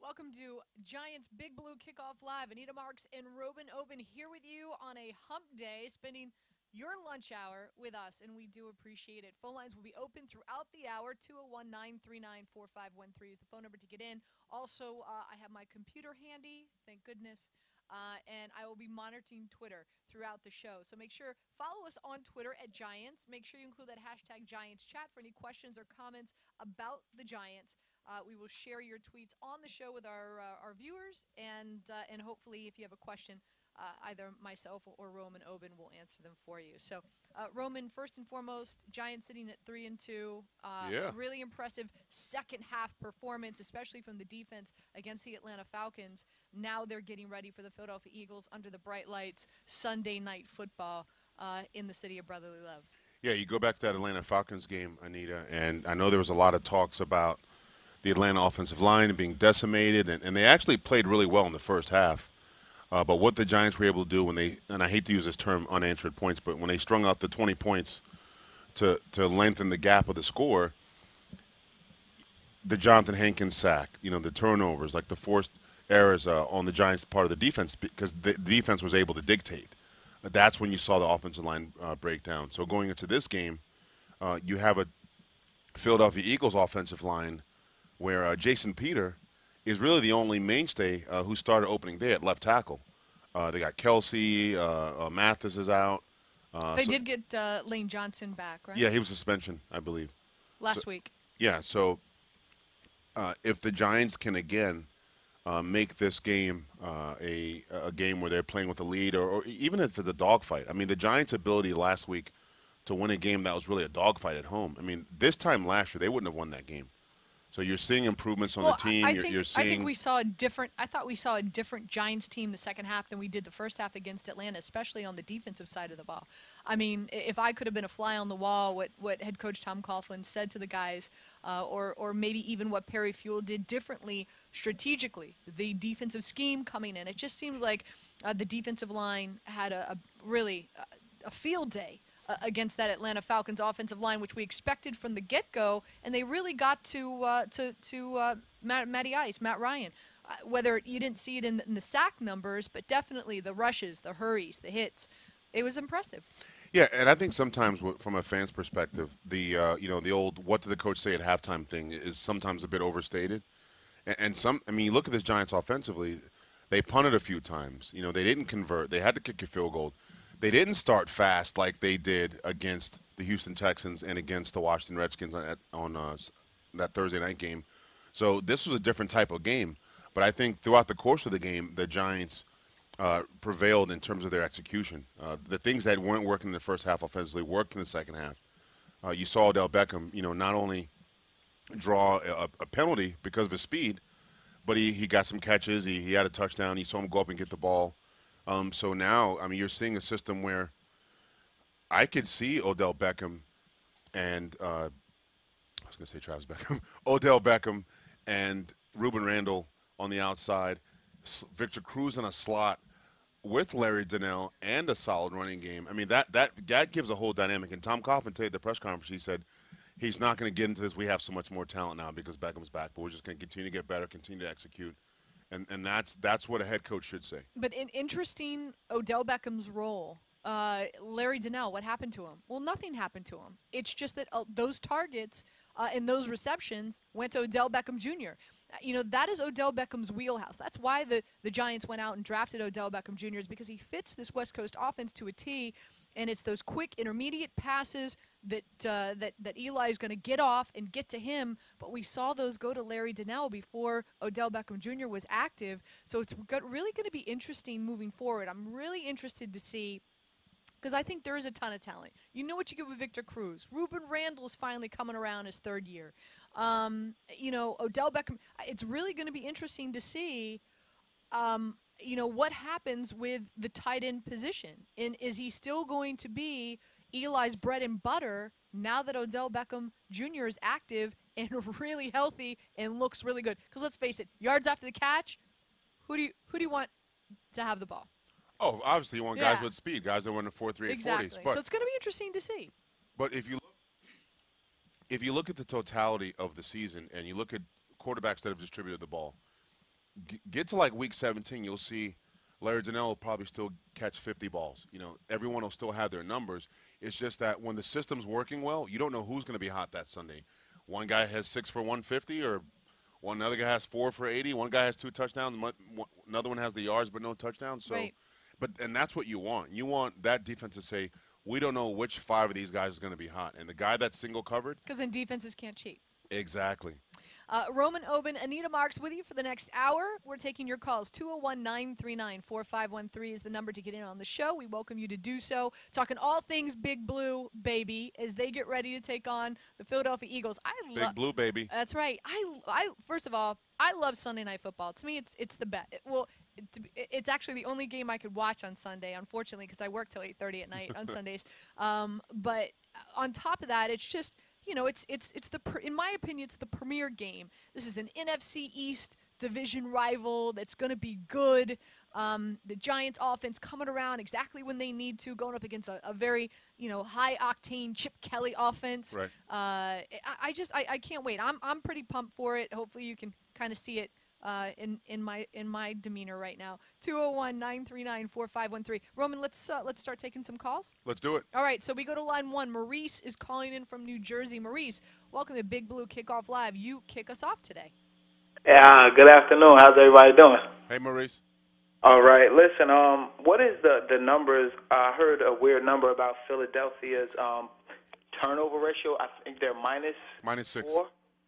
Welcome to Giants Big Blue Kickoff Live. Anita Marks and Robin Oben here with you on a hump day, spending your lunch hour with us, and we do appreciate it. Phone lines will be open throughout the hour. 201-939-4513 is the phone number to get in. Also, I have my computer handy, thank goodness. And I will be monitoring Twitter throughout the show. So make sure, follow us on Twitter at Giants. Make sure you include that hashtag Giants chat for any questions or comments about the Giants. We will share your tweets on the show with our viewers, and hopefully if you have a question, either myself or Roman Oben will answer them for you. So, Roman, first and foremost, Giants sitting at 3-2. Yeah. Really impressive second half performance, especially from the defense against the Atlanta Falcons. Now they're getting ready for the Philadelphia Eagles under the bright lights, Sunday night football in the city of brotherly love. Yeah, you go back to that Atlanta Falcons game, Anita, and I know there was a lot of talks about the Atlanta offensive line being decimated, and they actually played really well in the first half. But what the Giants were able to do when they, and I hate to use this term unanswered points, but when they strung out the 20 points to lengthen the gap of the score, the Jonathan Hankins sack, the turnovers, like the forced errors on the Giants' part of the defense, because the defense was able to dictate. That's when you saw the offensive line break down. So going into this game, you have a Philadelphia Eagles offensive line where Jason Peter is really the only mainstay who started opening day at left tackle. They got Kelsey, Mathis is out. They did get Lane Johnson back, right? Yeah, he was suspension, I believe. Last week. Yeah, so if the Giants can again make this game a game where they're playing with a lead, or even if it's a dogfight. I mean, the Giants' ability last week to win a game that was really a dogfight at home. I mean, this time last year, they wouldn't have won that game. So you're seeing improvements on the team. I You're seeing. I think we saw a different. I thought we saw a different Giants team the second half than we did the first half against Atlanta, especially on the defensive side of the ball. I mean, if I could have been a fly on the wall, what head coach Tom Coughlin said to the guys, or maybe even what Perry Fewell did differently strategically, the defensive scheme coming in, it just seems like the defensive line had a really a field day against that Atlanta Falcons offensive line, which we expected from the get-go, and they really got to Matty Ice, Matt Ryan. Whether you didn't see it in the sack numbers, but definitely the rushes, the hurries, the hits, it was impressive. Yeah, and I think sometimes from a fan's perspective, the old "what did the coach say at halftime" thing is sometimes a bit overstated. You look at this Giants offensively, they punted a few times. They didn't convert. They had to kick a field goal. They didn't start fast like they did against the Houston Texans and against the Washington Redskins on that Thursday night game. So this was a different type of game. But I think throughout the course of the game, the Giants prevailed in terms of their execution. The things that weren't working in the first half offensively worked in the second half. You saw Odell Beckham, not only draw a penalty because of his speed, but he got some catches. He had a touchdown. You saw him go up and get the ball. So now, you're seeing a system where I could see Odell Beckham and I was going to say Travis Beckham, Odell Beckham and Ruben Randle on the outside, Victor Cruz in a slot with Larry Donnell and a solid running game. That gives a whole dynamic. And Tom Coughlin today at the press conference, he said he's not going to get into this. We have so much more talent now because Beckham's back, but we're just going to continue to get better, continue to execute. And that's what a head coach should say. But in interesting Odell Beckham's role, Larry Donnell, what happened to him? Well, nothing happened to him. It's just that those targets and those receptions went to Odell Beckham Jr. That is Odell Beckham's wheelhouse. That's why the Giants went out and drafted Odell Beckham Jr. is because he fits this West Coast offense to a T, and it's those quick intermediate passes that Eli is going to get off and get to him. But we saw those go to Larry Donnell before Odell Beckham Jr. was active. So it's really going to be interesting moving forward. I'm really interested to see, because I think there is a ton of talent. You know what you get with Victor Cruz. Ruben Randle's finally coming around his third year. Odell Beckham. It's really going to be interesting to see, what happens with the tight end position. And is he still going to be Eli's bread and butter now that Odell Beckham Jr. is active and really healthy and looks really good? Because let's face it, yards after the catch, who do you want to have the ball? Oh, obviously you want guys with speed, guys that run the 4.38 exactly. 40s. So it's going to be interesting to see. But if you look at the totality of the season and you look at quarterbacks that have distributed the ball, get to like week 17, you'll see Larry Donnell will probably still catch 50 balls. Everyone will still have their numbers. It's just that when the system's working well, you don't know who's going to be hot that Sunday. One guy has 6 for 150, or one other guy has 4 for 80. One guy has 2 touchdowns. Another one has the yards but no touchdowns. So, Right. and that's what you want. You want that defense to say, we don't know which 5 of these guys is going to be hot. And the guy that's single covered. Because then defenses can't cheat. Exactly. Roman Oben, Anita Marks with you for the next hour. We're taking your calls. 201-939-4513 is the number to get in on the show. We welcome you to do so. Talking all things Big Blue, baby, as they get ready to take on the Philadelphia Eagles. Big Blue, baby. That's right. I first of all, I love Sunday Night Football. To me, it's the best. It's actually the only game I could watch on Sunday, unfortunately, because I work till 8:30 at night on Sundays. But on top of that, it's just – in my opinion, it's the premier game. This is an NFC East division rival that's going to be good. The Giants offense coming around exactly when they need to, going up against a very, high-octane Chip Kelly offense. Right. I can't wait. I'm pretty pumped for it. Hopefully you can kind of see it in my demeanor right now. 201-939-4513. Roman, let's start taking some calls. Let's do it. All right, so we go to line 1. Maurice is calling in from New Jersey. Maurice, welcome to Big Blue Kickoff Live. You kick us off today. Yeah, good afternoon. How's everybody doing? Hey, Maurice. All right, listen, what is the numbers? I heard a weird number about Philadelphia's turnover ratio. I think they're -6. -4.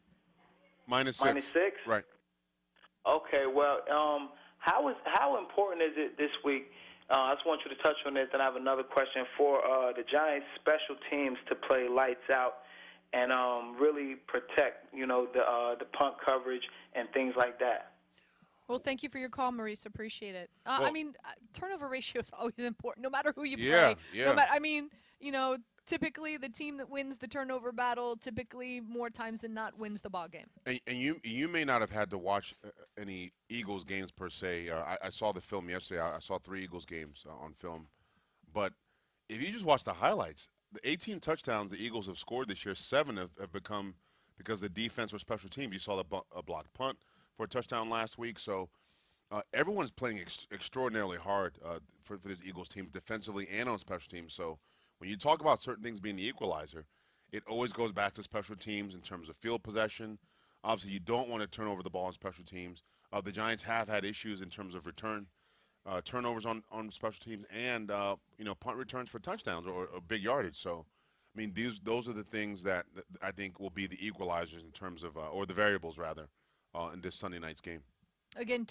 -6. -6? Right. Okay, well, how important is it this week? I just want you to touch on this, and I have another question for the Giants special teams to play lights out and really protect, the punt coverage and things like that. Well, thank you for your call, Maurice. Appreciate it. Well, Turnover ratio is always important, no matter who you play. Yeah. Typically the team that wins the turnover battle, typically more times than not, wins the ball game. And you may not have had to watch any Eagles games per se. I saw the film yesterday. I saw 3 Eagles games on film. But if you just watch the highlights, the 18 touchdowns the Eagles have scored this year, 7 have become because of the defense or special teams. You saw a blocked punt for a touchdown last week. So everyone's playing extraordinarily hard for this Eagles team defensively and on special teams. So when you talk about certain things being the equalizer, it always goes back to special teams in terms of field possession. Obviously, you don't want to turn over the ball on special teams. The Giants have had issues in terms of turnovers on special teams and punt returns for touchdowns or big yardage. So, those are the things that I think will be the equalizers in terms of or the variables rather in this Sunday night's game. Again,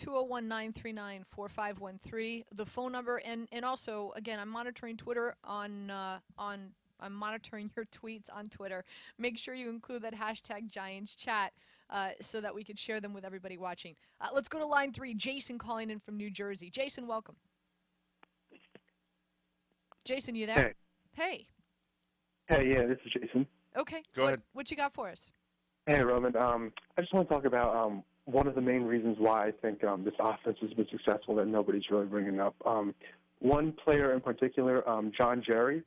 201-939-4513, the phone number, and also, again, I'm monitoring Twitter I'm monitoring your tweets on Twitter. Make sure you include that hashtag Giants Chat so that we could share them with everybody watching. Let's go to line 3. Jason calling in from New Jersey. Jason, welcome. Jason, you there? Hey. Hey. Hey, yeah, this is Jason. Okay. Go ahead. What you got for us? Hey, Roman. I just want to talk about one of the main reasons why I think this offense has been successful that nobody's really bringing up. One player in particular, John Jerry.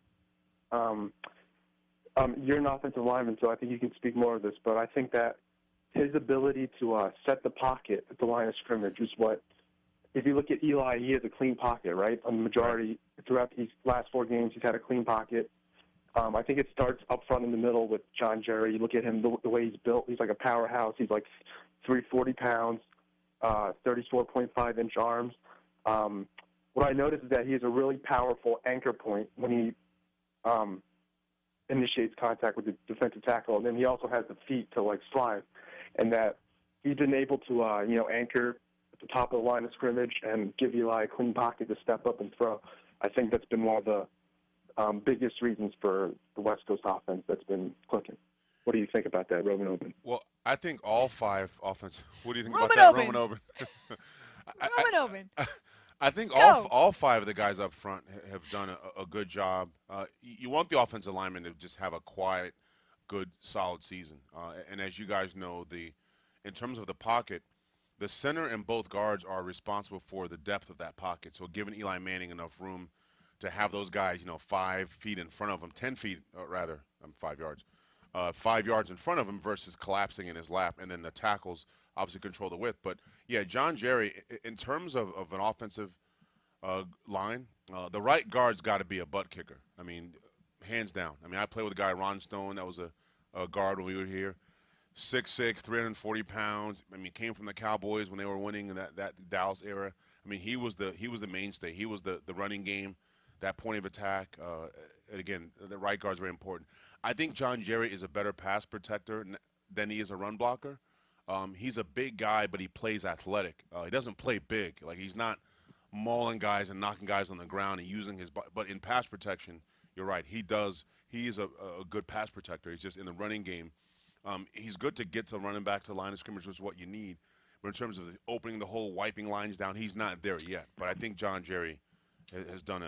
You're an offensive lineman, so I think you can speak more of this, but I think that his ability to set the pocket at the line of scrimmage is what, if you look at Eli, he has a clean pocket, right? On the majority, throughout these last 4 games, he's had a clean pocket. I think it starts up front in the middle with John Jerry. You look at him, the way he's built, he's like a powerhouse. He's like 340 pounds, 34.5-inch arms. What I noticed is that he has a really powerful anchor point when he initiates contact with the defensive tackle, and then he also has the feet to slide, and that he's been able to anchor at the top of the line of scrimmage and give Eli a clean pocket to step up and throw. I think that's been one of the biggest reasons for the West Coast offense that's been clicking. What do you think about that, Roman Oben? Well, I think all 5 offense. What do you think Roman about that, Oben. Roman Oben? Roman Oben. I think Go. all 5 of the guys up front have done a good job. You want the offensive linemen to just have a quiet, good, solid season. And as you guys know, in terms of the pocket, the center and both guards are responsible for the depth of that pocket. So giving Eli Manning enough room to have those guys, 5 feet in front of him, 10 feet, 5 yards. 5 yards in front of him versus collapsing in his lap, and then the tackles obviously control the width. But, yeah, John Jerry, in terms of an offensive line, the right guard's got to be a butt kicker. I mean, hands down. I mean, I played with a guy, Ron Stone, that was a guard when we were here. 6'6", 340 pounds. I mean, came from the Cowboys when they were winning in that Dallas era. I mean, he was the mainstay. He was the running game, that point of attack. And again, the right guard is very important. I think John Jerry is a better pass protector than he is a run blocker. He's a big guy, but he plays athletic. He doesn't play big. Like, he's not mauling guys and knocking guys on the ground and using his body. But in pass protection, you're right. He is a good pass protector. He's just in the running game. He's good to get to running back to the line of scrimmage, which is what you need. But in terms of opening the hole, wiping lines down, he's not there yet. But I think John Jerry has done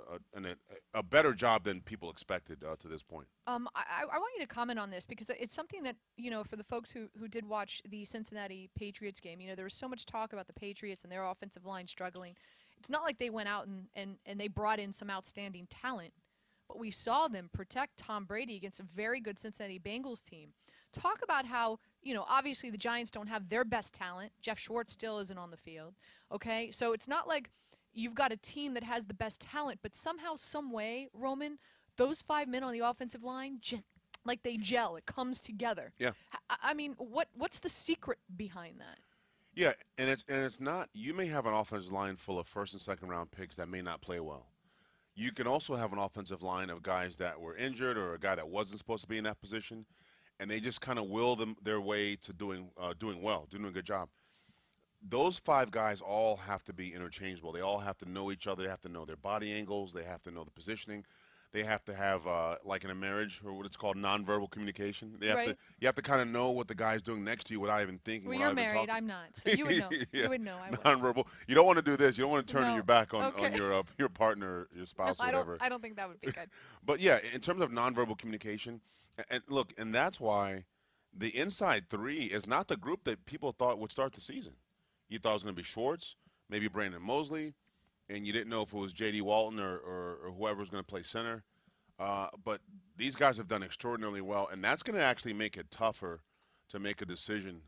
a better job than people expected to this point. I want you to comment on this because it's something that, for the folks who did watch the Cincinnati Patriots game, there was so much talk about the Patriots and their offensive line struggling. It's not like they went out and they brought in some outstanding talent. But we saw them protect Tom Brady against a very good Cincinnati Bengals team. Talk about how, obviously the Giants don't have their best talent. Jeff Schwartz still isn't on the field. Okay? So it's not like you've got a team that has the best talent, but somehow, some way, Roman, those 5 men on the offensive line, like they gel. It comes together. Yeah. I mean, what's the secret behind that? Yeah, and it's not – you may have an offensive line full of first and second round picks that may not play well. You can also have an offensive line of guys that were injured or a guy that wasn't supposed to be in that position, and they just kind of will their way to doing well, doing a good job. Those 5 guys all have to be interchangeable. They all have to know each other. They have to know their body angles. They have to know the positioning. They have to have, like in a marriage, or what it's called, nonverbal communication. You have to kind of know what the guy's doing next to you without even thinking. Well, you're married. I'm not. So you would know. Yeah. You would know. I would. Nonverbal. You don't want to do this. You don't want to turn your back on Okay. your partner, your spouse, or whatever. I don't think that would be good. But, yeah, in terms of nonverbal communication, and look, and that's why the inside 3 is not the group that people thought would start the season. You thought it was going to be Schwartz, maybe Brandon Mosley, and you didn't know if it was J.D. Walton or whoever was going to play center. But these guys have done extraordinarily well, and that's going to actually make it tougher to make a decision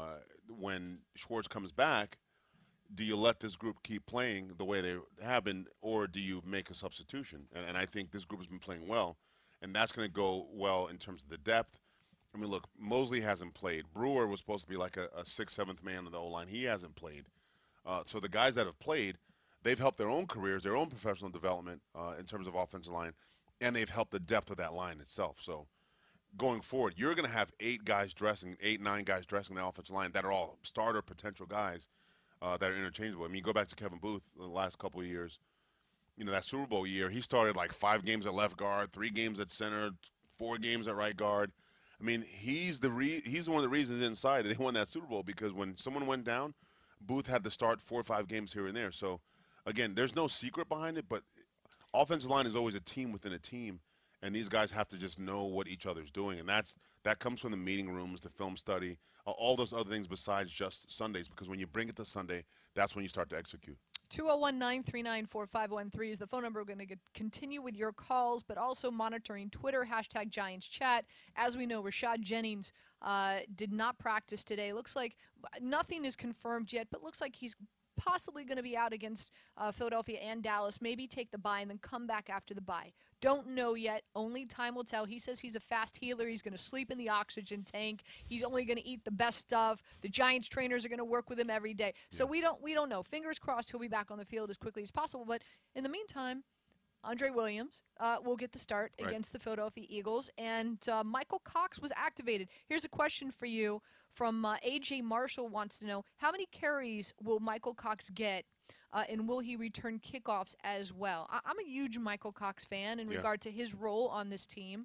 when Schwartz comes back. Do you let this group keep playing the way they have been, or do you make a substitution? And I think this group has been playing well, and that's going to go well in terms of the depth. I mean, look, Mosley hasn't played. Brewer was supposed to be like a 6th, 7th man on the O-line. He hasn't played. So the guys that have played, they've helped their own careers, their own professional development in terms of offensive line, and they've helped the depth of that line itself. So going forward, you're going to have 8, 9 guys dressing the offensive line that are all starter potential guys that are interchangeable. I mean, you go back to Kevin Booth the last couple of years. That Super Bowl year, he started like 5 games at left guard, 3 games at center, 4 games at right guard. I mean, he's one of the reasons inside that they won that Super Bowl, because when someone went down, Booth had to start 4 or 5 games here and there. So, again, there's no secret behind it, but offensive line is always a team within a team, and these guys have to just know what each other's doing. And that comes from the meeting rooms, the film study, all those other things besides just Sundays, because when you bring it to Sunday, that's when you start to execute. 201-939-4513 is the phone number. We're going to continue with your calls, but also monitoring Twitter, #GiantsChat. As we know, Rashad Jennings did not practice today. Looks like nothing is confirmed yet, but looks like he's possibly going to be out against Philadelphia and Dallas, maybe take the bye and then come back after the bye. Don't know yet. Only time will tell. He says he's a fast healer. He's going to sleep in the oxygen tank. He's only going to eat the best stuff. The Giants trainers are going to work with him every day. So we don't know. Fingers crossed he'll be back on the field as quickly as possible. But in the meantime, Andre Williams will get the start against the Philadelphia Eagles, and Michael Cox was activated. Here's a question for you from A.J. Marshall wants to know, how many carries will Michael Cox get, and will he return kickoffs as well? I'm a huge Michael Cox fan in regard to his role on this team.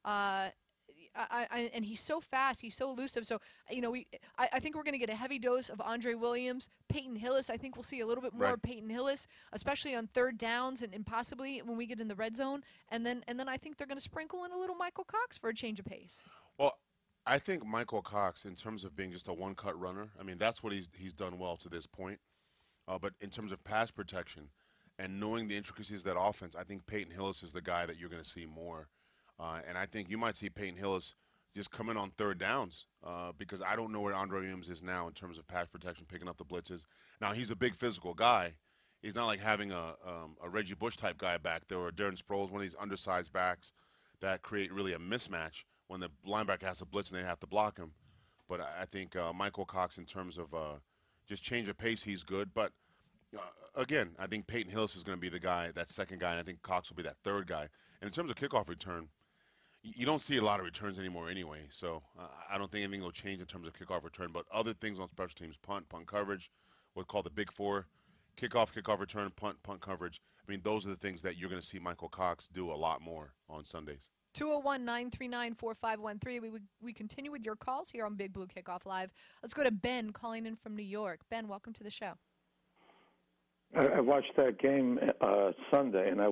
And he's so fast, he's so elusive. So, I think we're going to get a heavy dose of Andre Williams. Peyton Hillis, I think we'll see a little bit more of Peyton Hillis, especially on third downs and possibly when we get in the red zone. And then I think they're going to sprinkle in a little Michael Cox for a change of pace. Well, I think Michael Cox, in terms of being just a one-cut runner, I mean, that's what he's done well to this point. But in terms of pass protection and knowing the intricacies of that offense, I think Peyton Hillis is the guy that you're going to see more. And I think you might see Peyton Hillis just come in on third downs because I don't know where Andre Williams is now in terms of pass protection, picking up the blitzes. Now, he's a big physical guy. He's not like having a Reggie Bush type guy back there or Darren Sproles, one of these undersized backs that create really a mismatch when the linebacker has to blitz and they have to block him. But I think Michael Cox, in terms of just change of pace, he's good. But again, I think Peyton Hillis is going to be the guy, that second guy, and I think Cox will be that third guy. And in terms of kickoff return, you don't see a lot of returns anymore anyway. So I don't think anything will change in terms of kickoff return. But other things on special teams, punt coverage, what's called the Big Four, kickoff return, punt coverage. I mean, those are the things that you're going to see Michael Cox do a lot more on Sundays. 201-939-4513. We continue with your calls here on Big Blue Kickoff Live. Let's go to Ben calling in from New York. Ben, welcome to the show. I watched that game Sunday, and I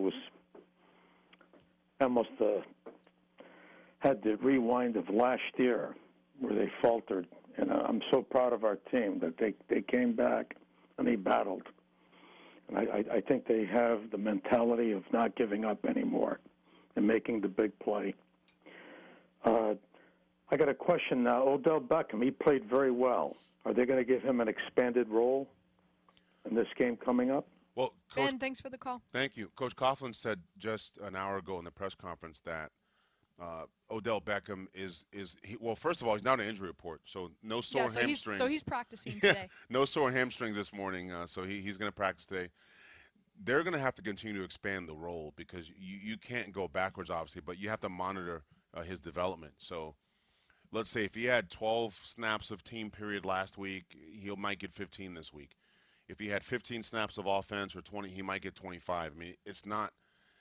almost had the rewind of last year where they faltered. And I'm so proud of our team that they came back and they battled. And I think they have the mentality of not giving up anymore and making the big play. I got a question now. Odell Beckham, he played very well. Are they going to give him an expanded role in this game coming up? Well, Coach, Ben, thanks for the call. Thank you. Coach Coughlin said just an hour ago in the press conference that Odell Beckham well, first of all, he's not an injury report, so no sore hamstrings. So he's practicing today. No sore hamstrings this morning, so he's going to practice today. They're going to have to continue to expand the role because you can't go backwards, obviously, but you have to monitor his development. So let's say if he had 12 snaps of team period last week, he might get 15 this week. If he had 15 snaps of offense or 20, he might get 25. I mean, it's not,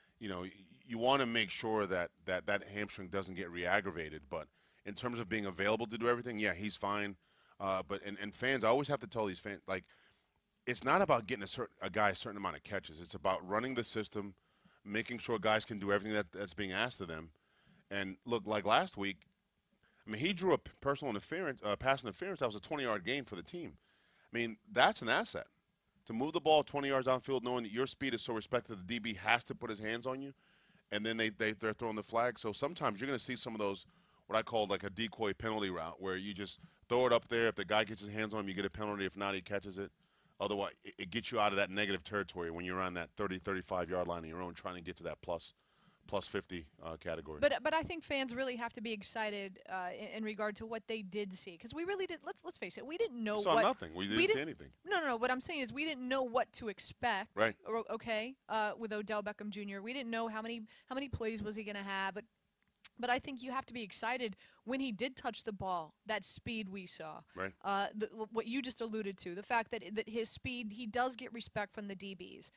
you want to make sure that hamstring doesn't get re-aggravated. But in terms of being available to do everything, yeah, he's fine. But fans, I always have to tell these fans, like, it's not about getting a guy a certain amount of catches. It's about running the system, making sure guys can do everything that's being asked of them. And look, like last week, I mean, he drew a personal interference, pass interference. That was a 20-yard gain for the team. I mean, that's an asset. To move the ball 20 yards downfield, knowing that your speed is so respected, the DB has to put his hands on you, and then they're throwing the flag. So sometimes you're going to see some of those, what I call like a decoy penalty route, where you just throw it up there. If the guy gets his hands on him, you get a penalty. If not, he catches it. Otherwise, it gets you out of that negative territory when you're on that 30, 35-yard line on your own trying to get to that plus 50 category. But I think fans really have to be excited in regard to what they did see, because we really did. Let's face it, we didn't know. We saw nothing. We didn't see anything. No. What I'm saying is we didn't know what to expect. Right. Okay. With Odell Beckham Jr., we didn't know how many plays was he going to have, But I think you have to be excited when he did touch the ball, that speed we saw. Right. What you just alluded to, the fact that his speed, he does get respect from the DBs.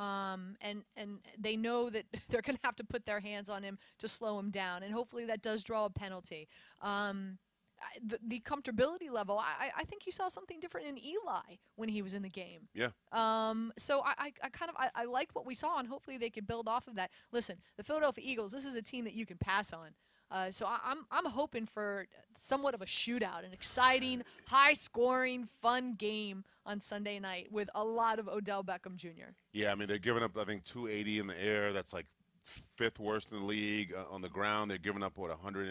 And they know that they're going to have to put their hands on him to slow him down. And hopefully that does draw a penalty. The comfortability level, I think you saw something different in Eli when he was in the game. Yeah. So I liked what we saw, and hopefully they could build off of that. Listen, the Philadelphia Eagles, this is a team that you can pass on. So I'm hoping for somewhat of a shootout, an exciting, high-scoring, fun game on Sunday night with a lot of Odell Beckham Jr. Yeah, I mean, they're giving up, I think, 280 in the air. That's like fifth worst in the league. On the ground, they're giving up,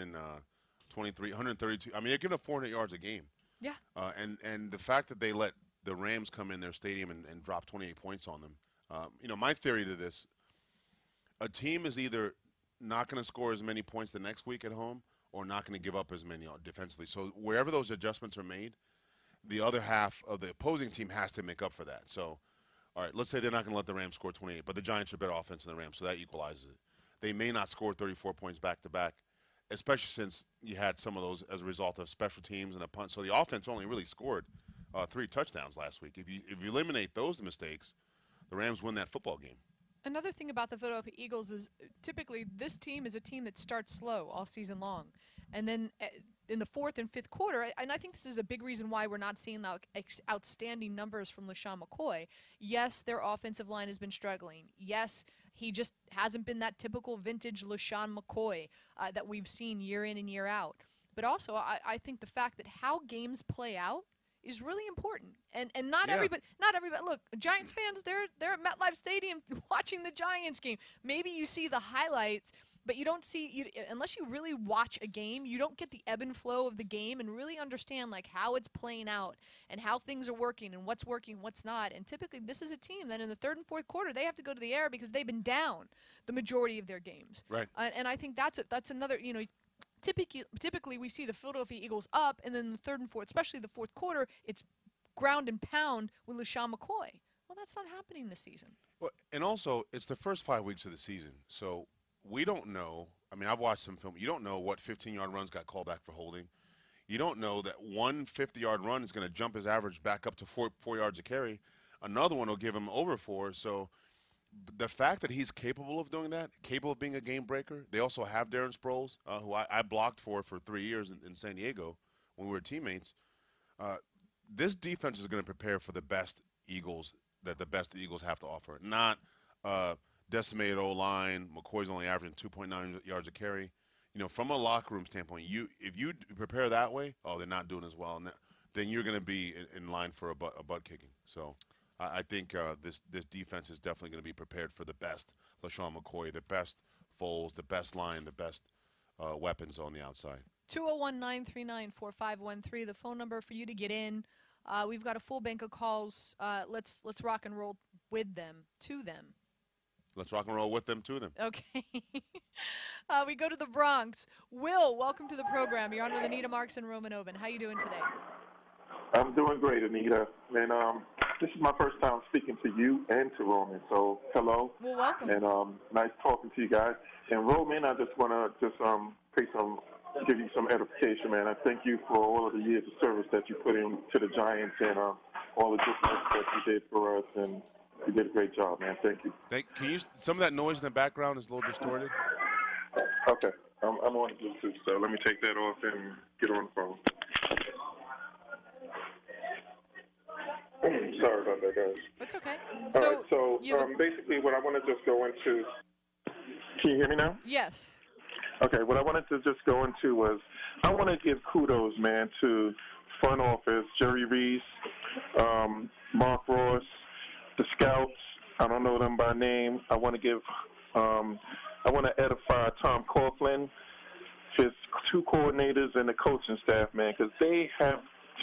123, 132. I mean, they're giving up 400 yards a game. Yeah. And the fact that they let the Rams come in their stadium and drop 28 points on them, my theory to this, a team is either not going to score as many points the next week at home or not going to give up as many defensively. So wherever those adjustments are made, the other half of the opposing team has to make up for that. So, all right, let's say they're not going to let the Rams score 28, but the Giants are better offense than the Rams, so that equalizes it. They may not score 34 points back-to-back, especially since you had some of those as a result of special teams and a punt. So the offense only really scored 3 touchdowns last week. If you eliminate those mistakes, the Rams win that football game. Another thing about the Philadelphia Eagles is typically this team is a team that starts slow all season long. And then in the fourth and fifth quarter, and I think this is a big reason why we're not seeing outstanding numbers from LeSean McCoy. Yes, their offensive line has been struggling. Yes, he just hasn't been that typical vintage LeSean McCoy that we've seen year in and year out. But also, I think the fact that how games play out is really important. And not everybody, look, Giants fans, they're at MetLife Stadium watching the Giants game. Maybe you see the highlights but you don't see unless you really watch a game, you don't get the ebb and flow of the game and really understand like how it's playing out and how things are working, what's not. And typically, this is a team that in the third and fourth quarter they have to go to the air because they've been down the majority of their games. Right. And I think that's another, typically we see the Philadelphia Eagles up, and then the third and fourth, especially the fourth quarter, it's ground and pound with LeSean McCoy. Well, that's not happening this season. Well, and also, it's the first 5 weeks of the season, so we don't know. I mean, I've watched some film. You don't know what 15-yard runs got called back for holding. You don't know that one 50-yard run is going to jump his average back up to 4 yards a carry. Another one will give him over 4. So the fact that he's capable of doing that, capable of being a game breaker. They also have Darren Sproles, who I blocked for 3 years in San Diego when we were teammates. This defense is going to prepare for the best Eagles that the best Eagles have to offer. Not decimated O-line. McCoy's only averaging 2.9 yards a carry. From a locker room standpoint, if you prepare that way, they're not doing as well, and then you're going to be in line for a butt kicking. So I think this defense is definitely going to be prepared for the best LeSean McCoy, the best Foles, the best line, the best weapons on the outside. 201-939-4513, the phone number for you to get in. We've got a full bank of calls. Let's rock and roll with them, to them. Let's rock and roll with them, to them. Okay. We go to the Bronx. Will, welcome to the program. You're on with Anita Marks and Roman Oben. How you doing today? I'm doing great, Anita. And this is my first time speaking to you and to Roman. So hello. Well, welcome. And nice talking to you guys. And Roman, I just want to give you some edification, man. I thank you for all of the years of service that you put into the Giants and all the good work that you did for us. And you did a great job, man. Thank you. Some of that noise in the background is a little distorted. Okay. I'm on Bluetooth, so let me take that off and get on the phone. Sorry about that, guys. It's okay. All right, so basically what I want to just go into – can you hear me now? Yes. Okay, what I wanted to just go into was I want to give kudos, man, to front office, Jerry Reese, Mark Ross, the scouts. I don't know them by name. I want to edify Tom Coughlin, his 2 coordinators, and the coaching staff, man, because they have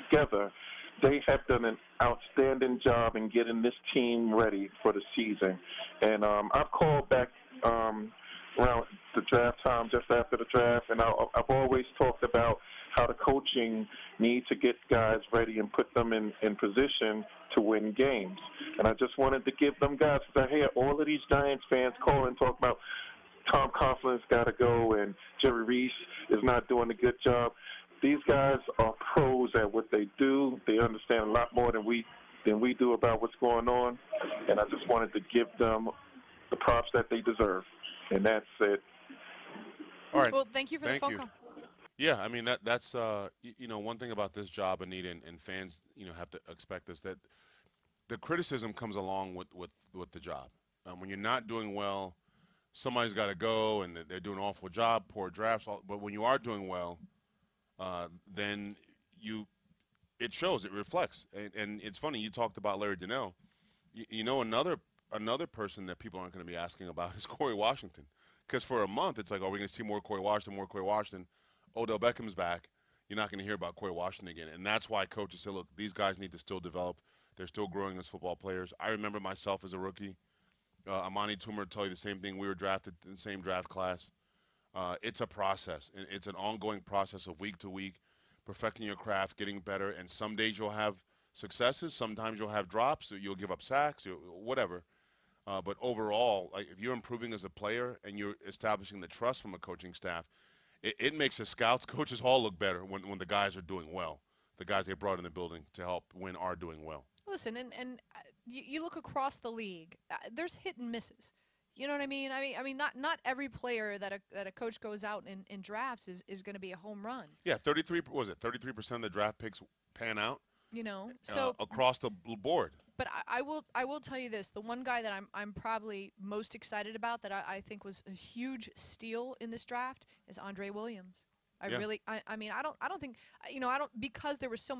done an outstanding job in getting this team ready for the season. And I've called back around the draft time, just after the draft, and I've always talked about how the coaching needs to get guys ready and put them in position to win games. And I just wanted to give them guys, because I hear all of these Giants fans call and talk about Tom Coughlin's got to go and Jerry Reese is not doing a good job. These guys are pros at what they do. They understand a lot more than we do about what's going on. And I just wanted to give them the props that they deserve. And that's it. All right. Well, thank you for the phone call. Yeah, I mean, that's one thing about this job, Anita, and fans, have to expect this, that the criticism comes along with the job. When you're not doing well, somebody's got to go, and they're doing an awful job, poor drafts. But when you are doing well, then it shows, it reflects. And it's funny, you talked about Larry Donnell. Another person that people aren't going to be asking about is Corey Washington. Because for a month, it's like, are we going to see more Corey Washington? Odell Beckham's back. You're not going to hear about Corey Washington again. And that's why coaches say, look, these guys need to still develop. They're still growing as football players. I remember myself as a rookie. Amani Toomer would tell you the same thing. We were drafted in the same draft class. It's a process. And it's an ongoing process of week to week, perfecting your craft, getting better. And some days you'll have successes. Sometimes you'll have drops. You'll give up sacks, whatever. But overall, like, if you're improving as a player and you're establishing the trust from a coaching staff, it makes the scouts, coaches all look better when the guys are doing well. The guys they brought in the building to help win are doing well. Listen, and you look across the league. There's hit and misses. You know what I mean? I mean, not every player that a coach goes out in drafts is going to be a home run. Yeah, 33% of the draft picks pan out. So across the board. But I will tell you this: the one guy that I'm probably most excited about, that I think was a huge steal in this draft, is Andre Williams. I don't think, because there was so much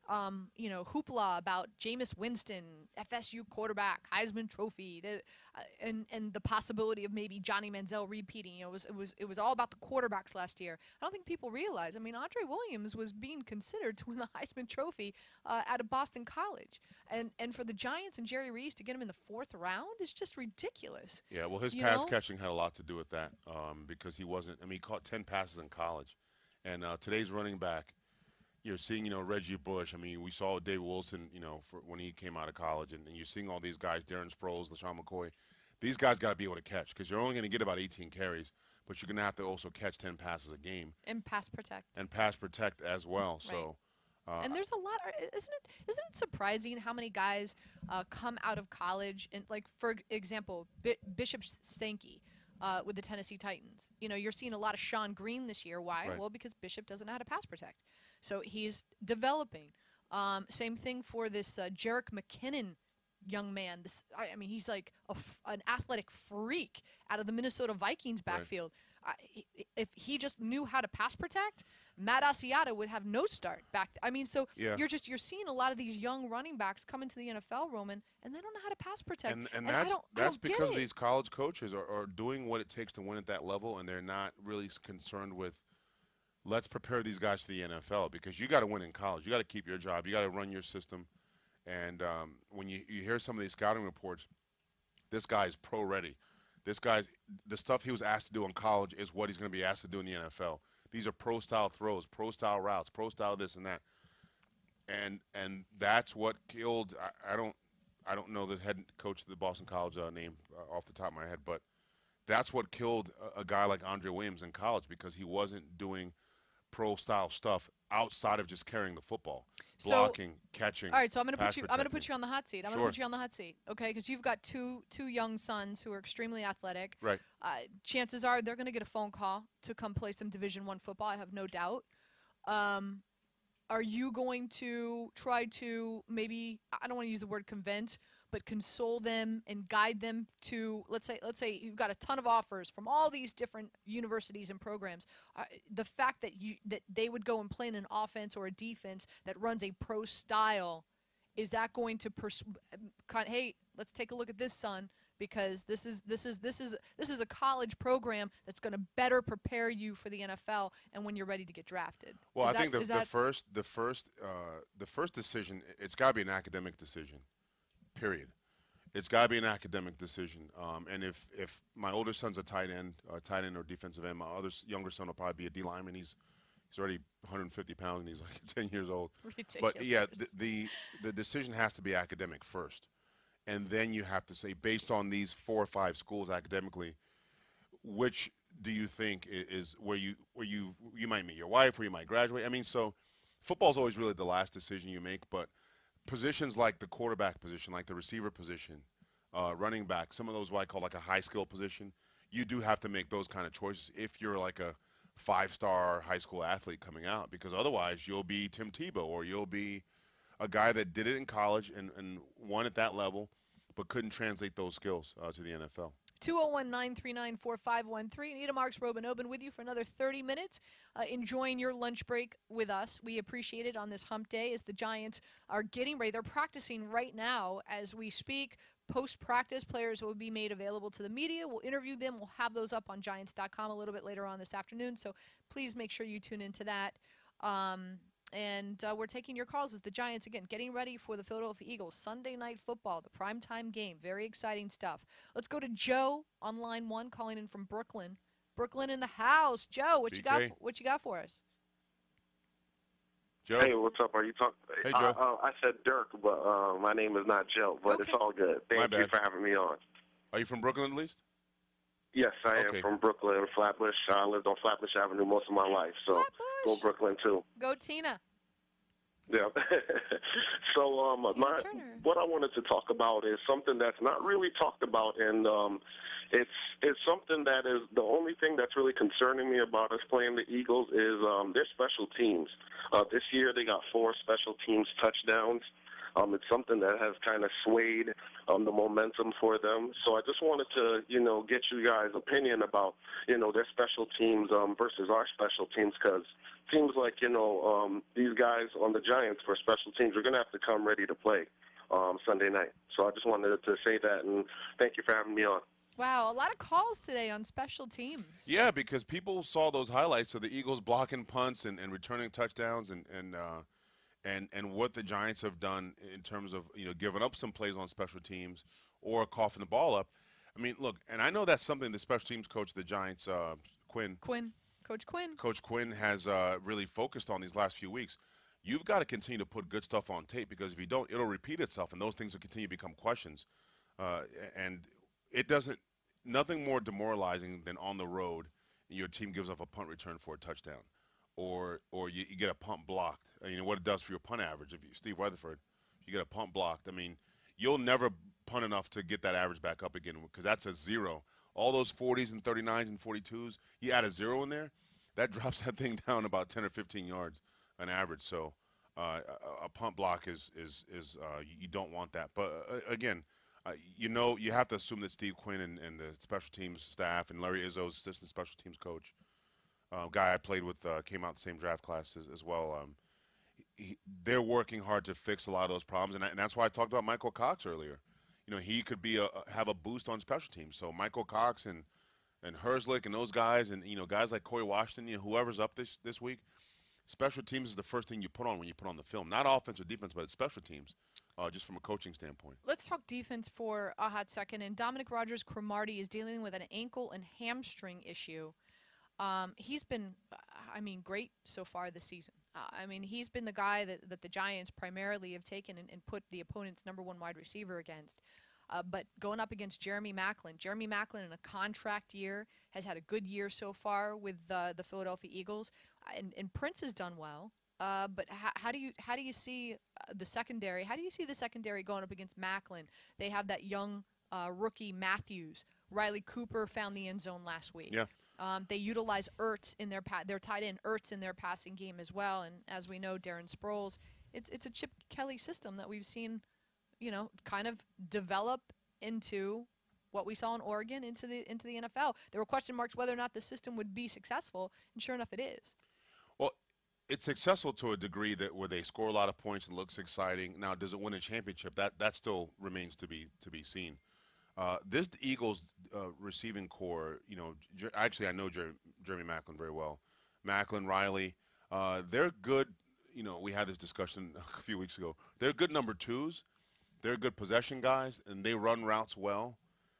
hoopla about Jameis Winston, FSU quarterback, Heisman Trophy, and the possibility of maybe Johnny Manziel repeating. It was all about the quarterbacks last year. I don't think people realize. I mean, Andre Williams was being considered to win the Heisman Trophy out of Boston College, and for the Giants and Jerry Reese to get him in the 4th round is just ridiculous. Yeah, well, his pass catching had a lot to do with that because he wasn't. I mean, he caught 10 passes in college, and today's running back. You're seeing, Reggie Bush. I mean, we saw Dave Wilson, for when he came out of college, and you're seeing all these guys, Darren Sproles, LaShawn McCoy. These guys got to be able to catch because you're only going to get about 18 carries, but you're going to have to also catch 10 passes a game. And pass protect. And pass protect as well. Right. So. And there's a lot. Isn't it surprising how many guys come out of college and, like, for example, Bishop Sankey. With the Tennessee Titans. You're seeing a lot of Sean Green this year. Why? Right. Well, because Bishop doesn't know how to pass protect. So he's developing. Same thing for this Jerick McKinnon young man. He's like an athletic freak out of the Minnesota Vikings backfield. Right. If he just knew how to pass protect, Matt Asiata would have no start back. Yeah. You're seeing a lot of these young running backs come into the NFL, Roman, and they don't know how to pass protect. And I that's don't because get it. these college coaches are doing what it takes to win at that level, and they're not really concerned with let's prepare these guys for the NFL because you got to win in college. You got to keep your job. You got to run your system. And when you hear some of these scouting reports, this guy is pro ready. The stuff he was asked to do in college is what he's going to be asked to do in the NFL. These are pro-style throws, pro-style routes, pro-style this and that. And that's what killed. I don't know the head coach of the Boston College name off the top of my head, but that's what killed a guy like Andre Williams in college because he wasn't doing pro-style stuff outside of just carrying the football, blocking, catching. All right, so I'm going to put you on the hot seat. I'm Sure. going to put you on the hot seat, okay? Because you've got two young sons who are extremely athletic. Right. Chances are they're going to get a phone call to come play some Division I football. I have no doubt. Are you going to try to maybe, I don't want to use the word convince, but console them and guide them to, let's say you've got a ton of offers from all these different universities and programs. The fact that they would go and play in an offense or a defense that runs a pro style, is that going to hey, let's take a look at this, son, because this is a college program that's going to better prepare you for the NFL and when you're ready to get drafted. Well, I think the first decision, it's got to be an academic decision. Period. It's got to be an academic decision. And if my older son's a tight end or defensive end, my younger son will probably be a D lineman. He's already 150 pounds and he's like 10 years old. Ridiculous. But yeah, the decision has to be academic first, and then you have to say, based on these 4 or 5 schools academically, which do you think is where you might meet your wife, where you might graduate? I mean, so football's always really the last decision you make, but positions like the quarterback position, like the receiver position, running back, some of those what I call like a high skill position, you do have to make those kind of choices if you're like a 5-star high school athlete coming out, because otherwise you'll be Tim Tebow or you'll be a guy that did it in college and won at that level but couldn't translate those skills to the NFL. 201-939-4513. Anita Marks, Robin Oben with you for another 30 minutes, enjoying your lunch break with us. We appreciate it on this hump day as the Giants are getting ready. They're practicing right now as we speak. Post-practice, players will be made available to the media. We'll interview them. We'll have those up on Giants.com a little bit later on this afternoon, so please make sure you tune into that. And we're taking your calls as the Giants, again, getting ready for the Philadelphia Eagles. Sunday Night Football, the primetime game. Very exciting stuff. Let's go to Joe on line 1, calling in from Brooklyn. Brooklyn in the house. Joe, what you got for us? Joe? Hey, what's up? Are you talking? Hey, Joe. I said Dirk, but my name is not Joe, but Okay. it's all good. Thank you for having me on. Are you from Brooklyn at least? Yes, I Okay. am from Brooklyn, Flatbush. I lived on Flatbush Avenue most of my life, so Flatbush. go Brooklyn too. Go Tina. Yeah. So Turner. what I wanted to talk about is something that's not really talked about, and it's something that is the only thing that's really concerning me about us playing the Eagles is their special teams. This year they got 4 special teams touchdowns. It's something that has kind of swayed the momentum for them. So I just wanted to, get you guys' opinion about, their special teams versus our special teams, because it seems like, these guys on the Giants for special teams are going to have to come ready to play Sunday night. So I just wanted to say that, and thank you for having me on. Wow, a lot of calls today on special teams. Yeah, because people saw those highlights of the Eagles blocking punts and returning touchdowns and what the Giants have done in terms of giving up some plays on special teams or coughing the ball up. I mean, look, and I know that's something the special teams coach of the Giants, Coach Quinn has really focused on these last few weeks. You've got to continue to put good stuff on tape, because if you don't, it'll repeat itself, and those things will continue to become questions. And it doesn't. Nothing more demoralizing than on the road, your team gives up a punt return for a touchdown, or you get a punt blocked. What it does for your punt average. If you Steve Weatherford, you get a punt blocked. I mean, you'll never punt enough to get that average back up again, because that's a zero. All those 40s and 39s and 42s, you add a zero in there, that drops that thing down about 10 or 15 yards on average. So a punt block is you don't want that. But again. You have to assume that Steve Quinn and the special teams staff and Larry Izzo's assistant special teams coach, guy I played with, came out the same draft class as well. They're working hard to fix a lot of those problems, and that's why I talked about Michael Cox earlier. He could be have a boost on special teams. So Michael Cox and Herzlich and those guys, and guys like Corey Washington, whoever's up this week. Special teams is the first thing you put on when you put on the film. Not offense or defense, but it's special teams, just from a coaching standpoint. Let's talk defense for a hot second. And Dominic Rodgers-Cromartie is dealing with an ankle and hamstring issue. He's been, great so far this season. He's been the guy that the Giants primarily have taken and put the opponent's number one wide receiver against. But going up against Jeremy Maclin. Jeremy Maclin in a contract year has had a good year so far with the Philadelphia Eagles. And Prince has done well. But how do you see the secondary? How do you see the secondary going up against Maclin? They have that young rookie Matthews. Riley Cooper found the end zone last week. Yeah. They utilize Ertz in their tight end Ertz in their passing game as well. And as we know, Darren Sproles. It's a Chip Kelly system that we've seen, kind of develop into what we saw in Oregon into the NFL. There were question marks whether or not the system would be successful, and sure enough, it is. Well, it's successful to a degree where they score a lot of points and looks exciting. Now, does it win a championship? That still remains to be seen. This Eagles receiving core, actually I know Jeremy Maclin very well. Maclin, Riley, they're good. We had this discussion a few weeks ago. They're good number twos. They're good possession guys, and they run routes well.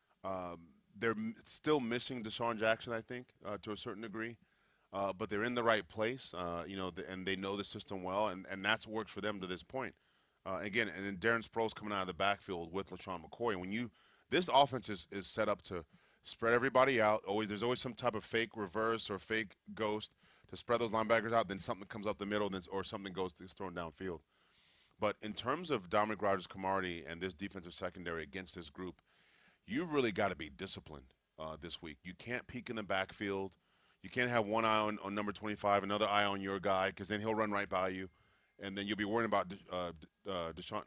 They're still missing Deshaun Jackson, I think, to a certain degree. But they're in the right place, and they know the system well, and that's worked for them to this point. Again, and then Darren Sproles coming out of the backfield with LaShawn McCoy. This offense is set up to spread everybody out. There's always some type of fake reverse or fake ghost to spread those linebackers out. Then something comes up the middle, or something is thrown downfield. But in terms of Dominic Rodgers-Cromartie and this defensive secondary against this group, you've really got to be disciplined this week. You can't peek in the backfield. You can't have one eye on number 25, another eye on your guy, because then he'll run right by you, and then you'll be worrying about LaShawn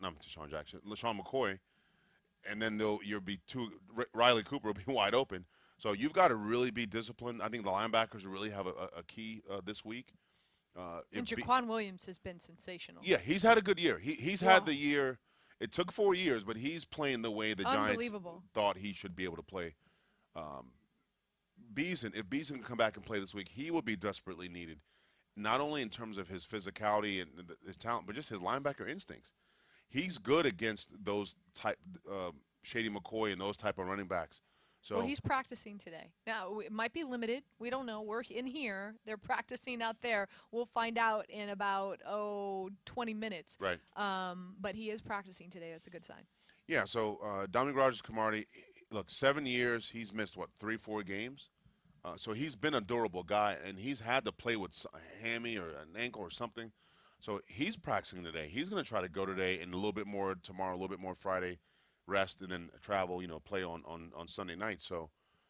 McCoy, and then you'll be Riley Cooper will be wide open. So you've got to really be disciplined. I think the linebackers really have a key this week. And Jaquan Williams has been sensational. Yeah, he's had a good year. He's had the year. It took 4 years, but he's playing the way the Giants thought he should be able to play. If Beason can come back and play this week, he will be desperately needed, not only in terms of his physicality and his talent, but just his linebacker instincts. He's good against those type Shady McCoy and those type of running backs. So he's practicing today. Now, it might be limited. We don't know. We're in here. They're practicing out there. We'll find out in about 20 minutes. Right. But he is practicing today. That's a good sign. Yeah, so Dominic Rodgers-Cromartie, look, 7 years, he's missed, 3-4 games? So he's been a durable guy, and he's had to play with a hammy or an ankle or something. So he's practicing today. He's going to try to go today and a little bit more tomorrow, a little bit more Friday, rest, and then travel, play on Sunday night. So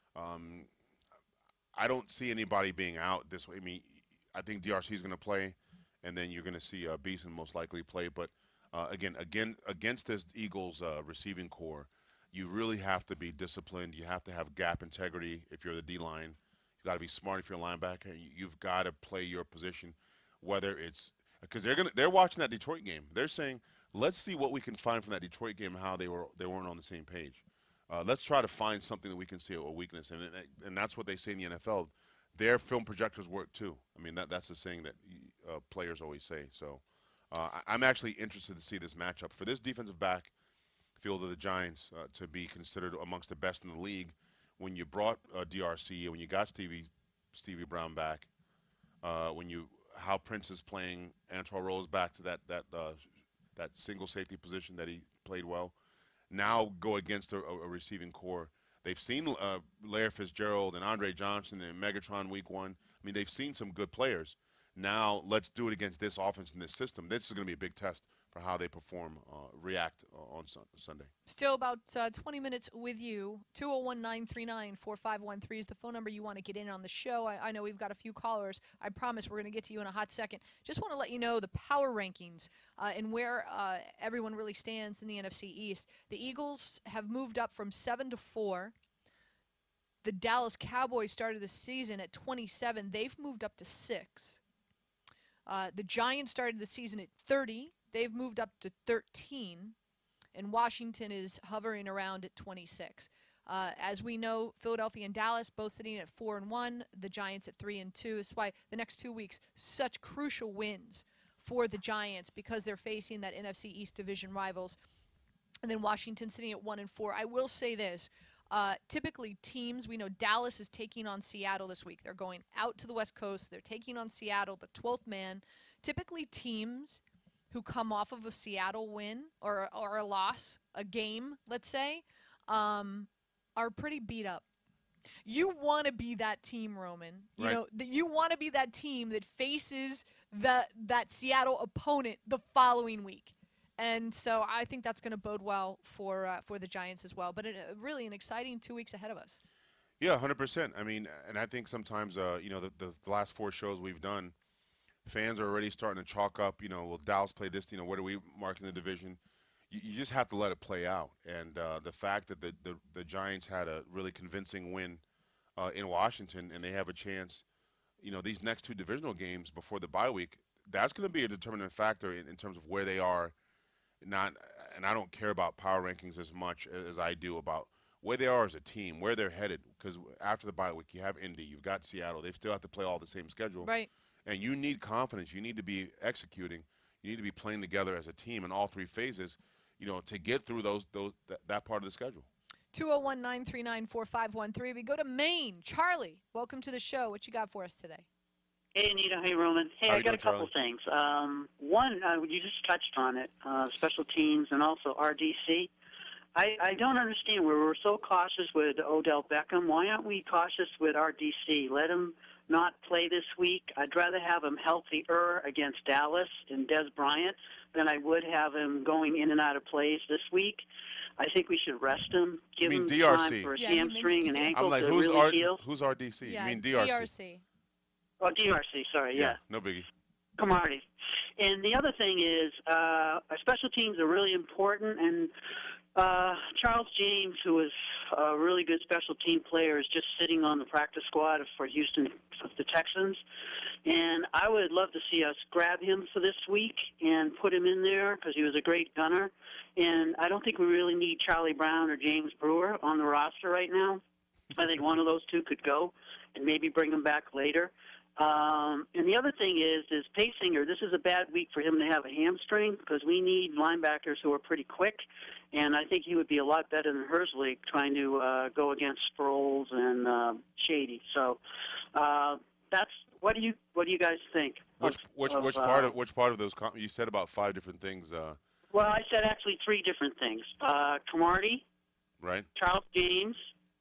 I don't see anybody being out this way. I think DRC is going to play, and then you're going to see Beason most likely play. But again against this Eagles receiving core, you really have to be disciplined. You have to have gap integrity if you're the D-line. You got to be smart if you're a linebacker. You've got to play your position, whether it's because they're watching that Detroit game. They're saying, let's see what we can find from that Detroit game, how they weren't on the same page. Let's try to find something that we can see a weakness, and that's what they say in the NFL. Their film projectors work too. I mean, that's the saying that players always say. So I'm actually interested to see this matchup for this defensive backfield of the Giants to be considered amongst the best in the league. When you brought DRC, when you got Stevie Brown back, how Prince is playing, Antrell Rose back to that single safety position that he played well. Now go against a receiving core. They've seen Larry Fitzgerald and Andre Johnson and Megatron week 1. I mean, they've seen some good players. Now let's do it against this offense and this system. This is going to be a big test for how they react on Sunday. Still about 20 minutes with you. 201-939-4513 is the phone number you want to get in on the show. I know we've got a few callers. I promise we're going to get to you in a hot second. Just want to let you know the power rankings and where everyone really stands in the NFC East. The Eagles have moved up from 7 to 4. The Dallas Cowboys started the season at 27. They've moved up to 6. The Giants started the season at 30. They've moved up to 13, and Washington is hovering around at 26. As we know, Philadelphia and Dallas both sitting at 4-1, the Giants at 3-2. This is why the next 2 weeks, such crucial wins for the Giants because they're facing that NFC East division rivals. And then Washington sitting at 1-4. I will say this. Typically teams, we know Dallas is taking on Seattle this week. They're going out to the West Coast. They're taking on Seattle, the 12th man. Typically teams who come off of a Seattle win or a loss, a game, let's say, are pretty beat up. You want to be that team, Roman. You know, you want to be that team that faces that Seattle opponent the following week. And so I think that's going to bode well for the Giants as well. But really an exciting 2 weeks ahead of us. Yeah, 100%. I mean, and I think sometimes, the last 4 shows we've done, fans are already starting to chalk up, will Dallas play this, what are we marking the division? You just have to let it play out. And the fact that the Giants had a really convincing win in Washington and they have a chance, these next 2 divisional games before the bye week, that's going to be a determinant factor in terms of where they are. And I don't care about power rankings as much as I do about where they are as a team, where they're headed. Because after the bye week, you have Indy, you've got Seattle. They still have to play all the same schedule. Right. And you need confidence. You need to be executing. You need to be playing together as a team in all 3 phases, to get through that part of the schedule. 201-939-4513. We go to Maine. Charlie, welcome to the show. What you got for us today? Hey, Anita. Hey, Roman. Hey, I got a couple things. One, you just touched on it, special teams and also RDC. I don't understand. We were so cautious with Odell Beckham. Why aren't we cautious with RDC? Let him not play this week. I'd rather have him healthier against Dallas and Des Bryant than I would have him going in and out of plays this week. I think we should rest him, give him DRC. time for his hamstring and ankle I'm like, to really heal. Who's RDC? Yeah, you mean DRC? DRC. Oh, DRC, sorry, yeah. No biggie. Camardi. And the other thing is, our special teams are really important, and Charles James, who is a really good special team player, is just sitting on the practice squad for Houston, the Texans. And I would love to see us grab him for this week and put him in there because he was a great gunner. And I don't think we really need Charlie Brown or James Brewer on the roster right now. I think one of those 2 could go and maybe bring them back later. And the other thing is Paysinger, this is a bad week for him to have a hamstring because we need linebackers who are pretty quick, and I think he would be a lot better than Hersley trying to go against Sproles and Shady. So that's what do you guys think? Which part of those you said about 5 different things? Well, I said actually 3 different things. Camardi, right? Charles James,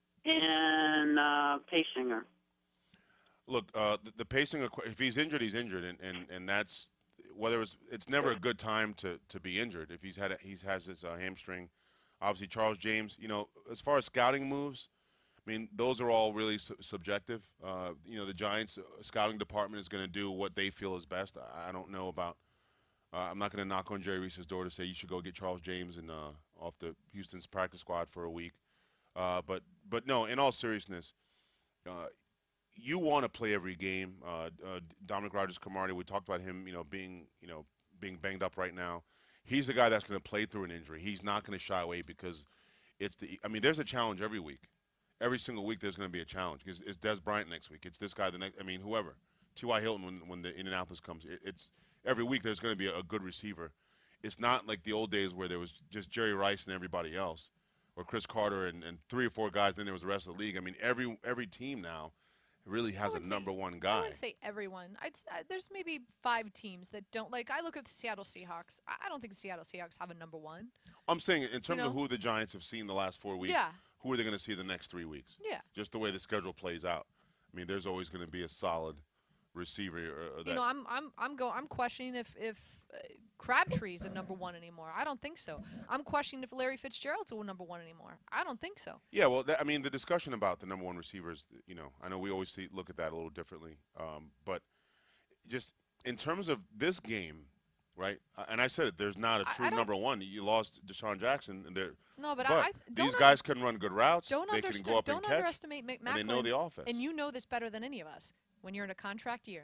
and Paysinger. Look, the pacing. If he's injured, he's injured, and that's whether it's never a good time to be injured. If he has his hamstring, obviously Charles James. As far as scouting moves, I mean those are all really subjective. The Giants scouting department is going to do what they feel is best. I don't know about I'm not going to knock on Jerry Reese's door to say you should go get Charles James and off the Houston's practice squad for a week. But no, in all seriousness, you want to play every game. Dominic Rodgers-Cromartie, we talked about him, being banged up right now. He's the guy that's going to play through an injury. He's not going to shy away because there's a challenge every week. Every single week there's going to be a challenge. It's Des Bryant next week. It's this guy the next. Whoever. T.Y. Hilton when the Indianapolis comes. It's every week there's going to be a good receiver. It's not like the old days where there was just Jerry Rice and everybody else, or Chris Carter and 3 or 4 guys. Then there was the rest of the league. Every team now really has a number one guy. I wouldn't say everyone. There's maybe 5 teams that don't. Like, I look at the Seattle Seahawks. I don't think the Seattle Seahawks have a number one. I'm saying in terms of who the Giants have seen the last 4 weeks, who are they going to see the next 3 weeks? Yeah. Just the way the schedule plays out. There's always going to be a solid receiver. Or that. I'm questioning if Crabtree's a number one anymore. I don't think so. I'm questioning if Larry Fitzgerald's a number one anymore. I don't think so. Yeah, well, the discussion about the number one receivers, I know we always look at that a little differently. But just in terms of this game, right? And I said it, there's not a true number one. You lost Deshaun Jackson. These guys can run good routes. They can go up and catch. Don't underestimate Maclin. And they know the offense. And you know this better than any of us. When you're in a contract year,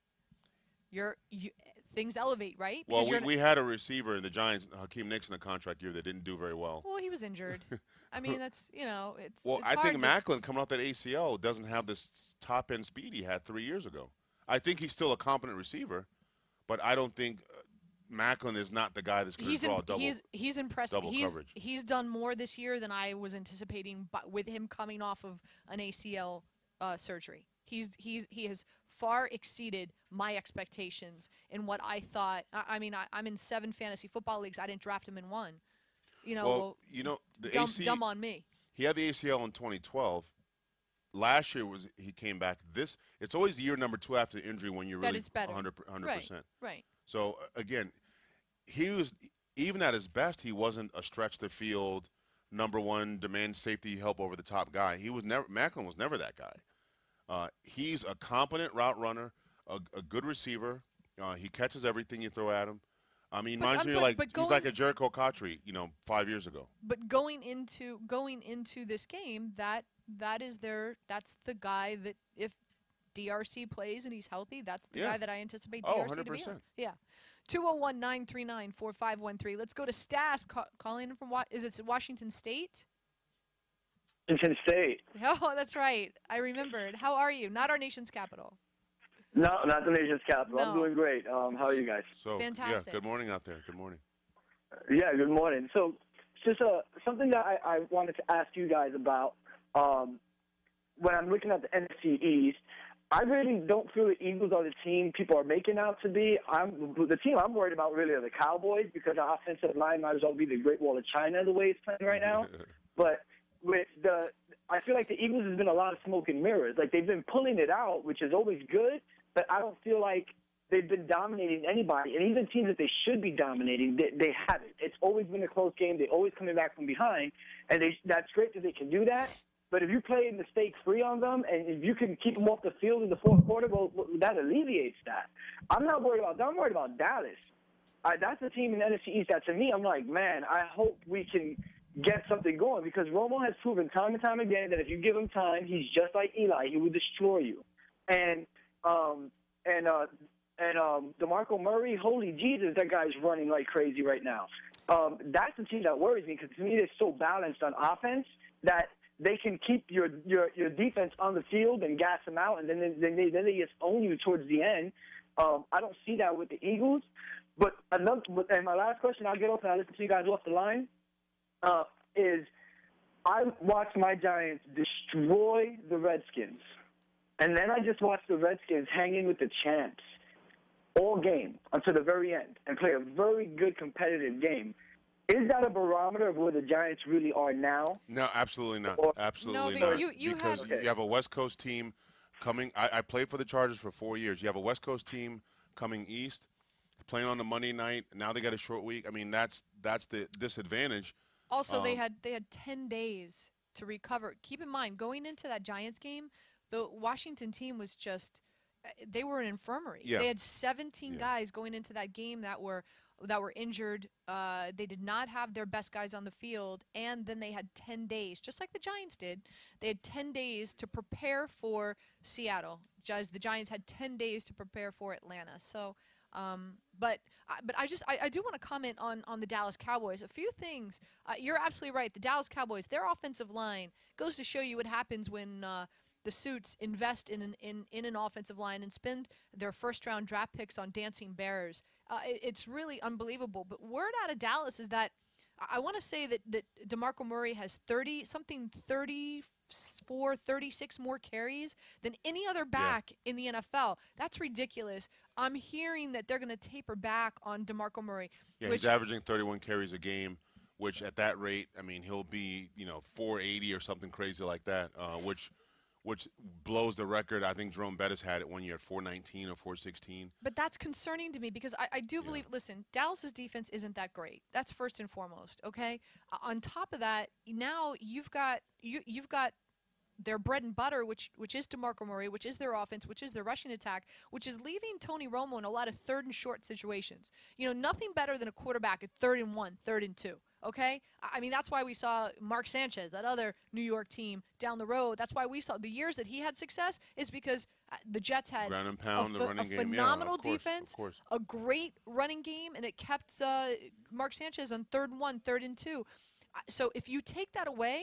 things elevate, right? Well, we had a receiver in the Giants, Hakeem Nicks, in a contract year that didn't do very well. Well, he was injured. That's it's. Well, it's I think Maclin coming off that ACL doesn't have this top end speed he had 3 years ago. I think he's still a competent receiver, but I don't think Maclin is not the guy that's going to draw double. He's impressed. Double coverage. He's done more this year than I was anticipating, but with him coming off of an ACL surgery. He has far exceeded my expectations in what I thought. I'm in 7 fantasy football leagues. I didn't draft him in 1. Dumb on me. He had the ACL in 2012. Last year he came back. It's always year number 2 after the injury when you're really 100%. Right. So again, he was even at his best. He wasn't a stretch the field number one demand safety help over the top guy. Maclin was never that guy. He's a competent route runner, a good receiver. He catches everything you throw at him. Reminds me he's like a Jericho Cotchery, 5 years ago. But going into this game, that's the guy that if DRC plays and he's healthy, that's the guy that I anticipate DRC 100%. to be on. Yeah. 201-939-4513. Let's go to Stas calling in from is it Washington State? Washington State. Oh, that's right. I remembered. How are you? Not our nation's capital. No, not the nation's capital. No. I'm doing great. How are you guys? So, fantastic. Yeah, good morning out there. Good morning. Yeah, good morning. So, just something that I wanted to ask you guys about. When I'm looking at the NFC East, I really don't feel the Eagles are the team people are making out to be. The team I'm worried about really are the Cowboys because our offensive line might as well be the Great Wall of China the way it's playing right now. But I feel like the Eagles has been a lot of smoke and mirrors. Like they've been pulling it out, which is always good, but I don't feel like they've been dominating anybody. And even teams that they should be dominating, they haven't. It's always been a close game. They're always coming back from behind, and that's great that they can do that. But if you play mistake-free on them and if you can keep them off the field in the fourth quarter, well, that alleviates that. I'm not worried about that. I'm worried about Dallas. That's the team in the NFC East that, to me, I'm like, man, I hope we can get something going because Romo has proven time and time again that if you give him time, he's just like Eli. He will destroy you. And DeMarco Murray, holy Jesus, that guy's running like crazy right now. That's the team that worries me because, to me, they're so balanced on offense that – they can keep your defense on the field and gas them out, and then they just own you towards the end. I don't see that with the Eagles. And my last question, I'll get off and I'll listen to you guys off the line, is I watched my Giants destroy the Redskins, and then I just watched the Redskins hang in with the champs all game until the very end and play a very good competitive game. Is that a barometer of where the Giants really are now? No, absolutely not. Absolutely no, not. you have a West Coast team coming. I played for the Chargers for 4 years. You have a West Coast team coming east, playing on the Monday night. Now they got a short week. That's the disadvantage. Also, they had 10 days to recover. Keep in mind, going into that Giants game, the Washington team was just they were an infirmary. Yeah. They had 17 guys going into that game that were injured. They did not have their best guys on the field, and then they had 10 days, just like the Giants did. They had 10 days to prepare for Seattle. The Giants had 10 days to prepare for Atlanta. So, but I do want to comment on the Dallas Cowboys. A few things. You're absolutely right. The Dallas Cowboys, their offensive line goes to show you what happens when the Suits invest in an offensive line and spend their first-round draft picks on dancing bears. It's really unbelievable. But word out of Dallas is that I want to say that DeMarco Murray has 34, 36 more carries than any other back in the NFL. That's ridiculous. I'm hearing that they're going to taper back on DeMarco Murray. Yeah, he's averaging 31 carries a game, which at that rate, I mean, he'll be 480 or something crazy like that, which blows the record. I think Jerome Bettis had it one year at 419 or 416. But that's concerning to me because I do believe, listen, Dallas's defense isn't that great. That's first and foremost, okay? On top of that, now you've got their bread and butter, which is DeMarco Murray, which is their offense, which is their rushing attack, which is leaving Tony Romo in a lot of third and short situations. Nothing better than a quarterback at 3rd and 1, 3rd and 2. Okay? I mean, that's why we saw Mark Sanchez, that other New York team down the road. That's why we saw the years that he had success is because the Jets had ground and pound, the running game. Phenomenal Yeah, of course, defense, of course. a great running game, and it kept Mark Sanchez on 3rd and 1, 3rd and 2. So if you take that away,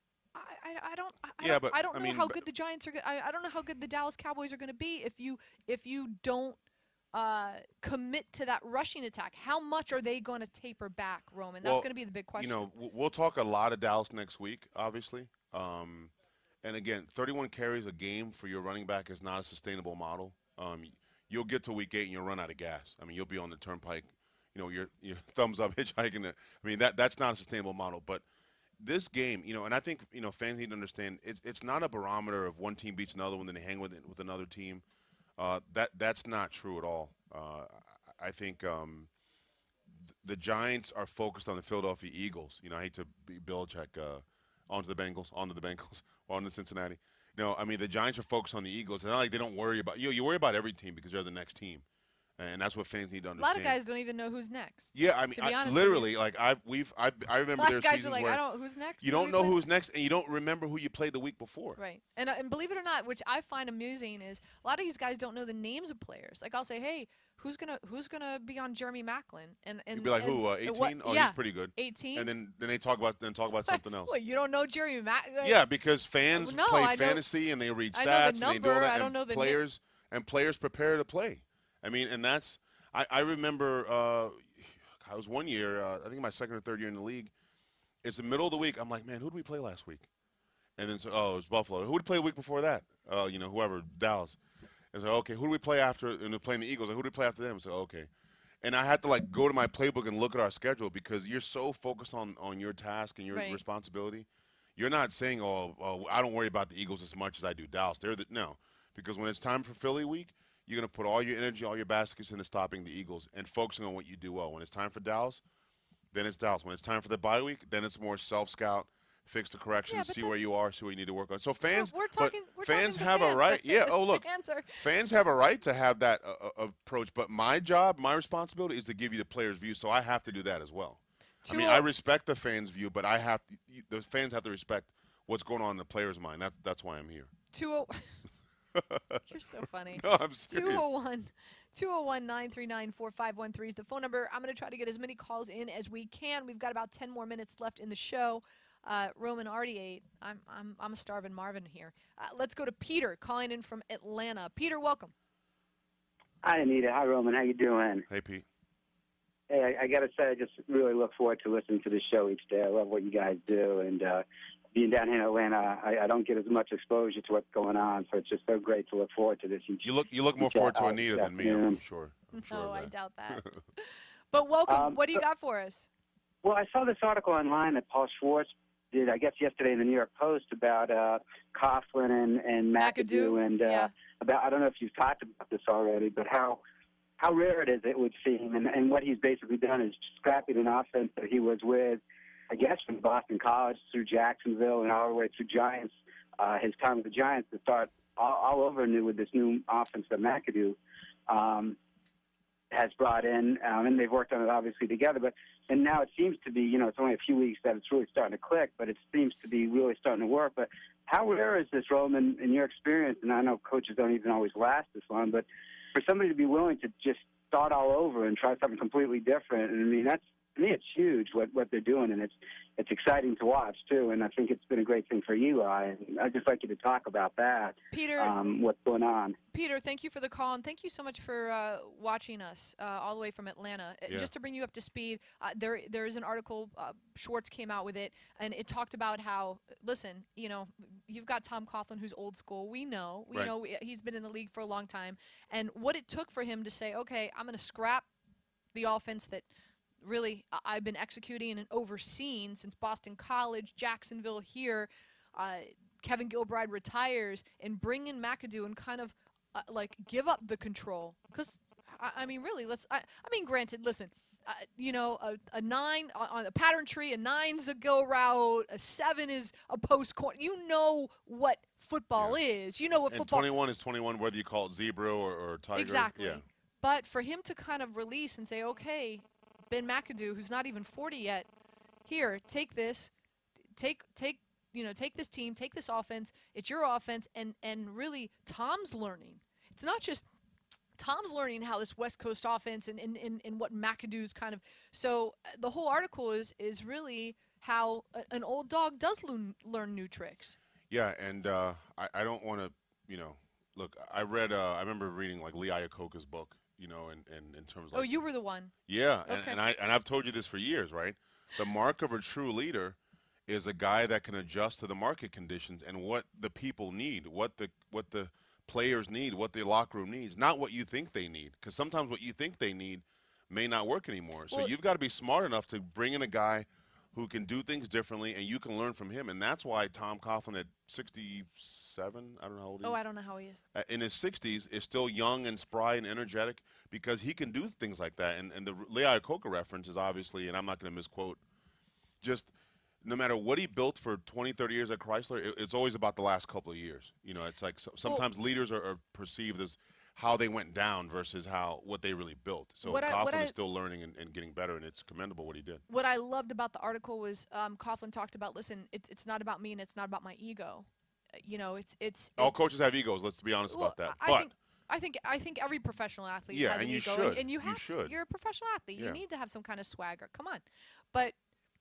I don't know how good the Giants are good. I don't know how good the Dallas Cowboys are going to be if you don't commit to that rushing attack. How much are they going to taper back, Roman? That's going to be the big question. We'll talk a lot of Dallas next week, obviously. And again, 31 carries a game for your running back is not a sustainable model. You'll get to week 8 and you'll run out of gas. I mean, you'll be on the turnpike, your thumbs up hitchhiking. I mean, that's not a sustainable model. But this game, and I think fans need to understand it's not a barometer of one team beats another one, then they hang with another team. That's not true at all. I think the Giants are focused on the Philadelphia Eagles. I hate to be Belichick onto the Bengals, or on the Cincinnati. No, I mean the Giants are focused on the Eagles. It's not like they don't worry about you worry about every team because they're the next team. And that's what fans need to understand. A lot of guys don't even know who's next. Yeah, I mean, literally, like I remember their seasons where who's next? You don't know who's next, and you don't remember who you played the week before. Right, and believe it or not, which I find amusing is a lot of these guys don't know the names of players. Like I'll say, hey, who's gonna be on Jeremy Maclin? And you'd be like, who? 18? Oh, yeah, he's pretty good. 18. And then they talk about something else. Well, you don't know Jeremy Maclin? Yeah, because fans play fantasy and they read stats and they do all that. I don't know the players and players prepare to play. I mean, and that's. I remember I was one year, I think my second or third year in the league. It's the middle of the week. I'm like, man, who did we play last week? And then it was Buffalo. Who did we play the week before that? Whoever, Dallas. And so, okay, who did we play after? And they're playing the Eagles. And who did we play after them? So, okay. And I had to go to my playbook and look at our schedule because you're so focused on your task and your responsibility. You're not saying, I don't worry about the Eagles as much as I do Dallas. No, because when it's time for Philly week, you're going to put all your energy, all your baskets into stopping the Eagles and focusing on what you do well. When it's time for Dallas, then it's Dallas. When it's time for the bye week, then it's more self-scout, fix the corrections, see where you are, see what you need to work on. So fans, fans have a right. Yeah. Oh, look, fans have a right to have that approach. But my job, my responsibility is to give you the player's view. So I have to do that as well. I mean, I respect the fans' view, but the fans have to respect what's going on in the player's mind. That's why I'm here. You're so funny. No, I'm serious. 201-939-4513 is the phone number. I'm going to try to get as many calls in as we can. We've got about 10 more minutes left in the show. Roman already ate. I'm a starving Marvin here. Let's go to Peter calling in from Atlanta. Peter, welcome. Hi, Anita. Hi, Roman. How you doing? Hey, Pete. Hey, I got to say, I just really look forward to listening to the show each day. I love what you guys do, and being down here in Atlanta, I don't get as much exposure to what's going on, so it's just so great to look forward to this. You look more forward to Anita than me, I'm sure. No, I doubt that. But welcome. What do you got for us? Well, I saw this article online that Paul Schwartz did, I guess, yesterday in the New York Post about Coughlin and McAdoo, and about, I don't know if you've talked about this already, but how rare it is, it would seem, and what he's basically done is scrapping an offense that he was with, I guess, from Boston College through Jacksonville and all the way through Giants, his time with the Giants to start all over new with this new offense that McAdoo has brought in, and they've worked on it obviously together. And now it seems to be, it's only a few weeks that it's really starting to click, but it seems to be really starting to work. But how rare is this, Roman, in your experience? And I know coaches don't even always last this long, but for somebody to be willing to just start all over and try something completely different, and I mean, to me, it's huge what they're doing, and it's exciting to watch too. And I think it's been a great thing for Eli. And I'd just like you to talk about that, Peter. What's going on? Peter, thank you for the call, and thank you so much for watching us all the way from Atlanta. Yeah. Just to bring you up to speed, there is an article. Schwartz came out with it, and it talked about how, listen, you've got Tom Coughlin, who's old school. We know he's been in the league for a long time, and what it took for him to say, okay, I'm going to scrap the offense that really I've been executing and overseeing since Boston College, Jacksonville here. Kevin Gilbride retires, and bring in McAdoo and kind of give up the control. Because, I mean, really, granted, listen, a 9 on a pattern tree, a 9's a go route, a 7 is a post corner. You know what football is. You know what football. And 21 is 21, whether you call it zebra or tiger. Exactly. Yeah. But for him to kind of release and say, okay, Ben McAdoo, who's not even 40 yet, here, take this, take this team, take this offense. It's your offense, and really, Tom's learning. It's not just Tom's learning how this West Coast offense and what McAdoo's kind of. So the whole article is really how an old dog does learn new tricks. Yeah, and I don't want to, look. I remember reading Lee Iacocca's book. And in terms of. Oh, you were the one. Yeah, okay. and I've told you this for years, right? The mark of a true leader is a guy that can adjust to the market conditions and what the people need, what the players need, what the locker room needs, not what you think they need. Because sometimes what you think they need may not work anymore. So you've got to be smart enough to bring in a guy who can do things differently, and you can learn from him. And that's why Tom Coughlin at 67, I don't know how old he is. Oh, I don't know how he is. In his 60s, is still young and spry and energetic because he can do things like that. And the Lee Iacocca reference is obviously, and I'm not going to misquote, just no matter what he built for 20, 30 years at Chrysler, it's always about the last couple of years. It's like sometimes leaders are perceived as how they went down versus what they really built. So Coughlin is still learning and getting better, and it's commendable what he did. What I loved about the article was Coughlin talked about, listen, it's not about me and it's not about my ego. All coaches have egos. Let's be honest about that. I think every professional athlete has an ego. Should. And you should. You're a professional athlete. Yeah. You need to have some kind of swagger. Come on. But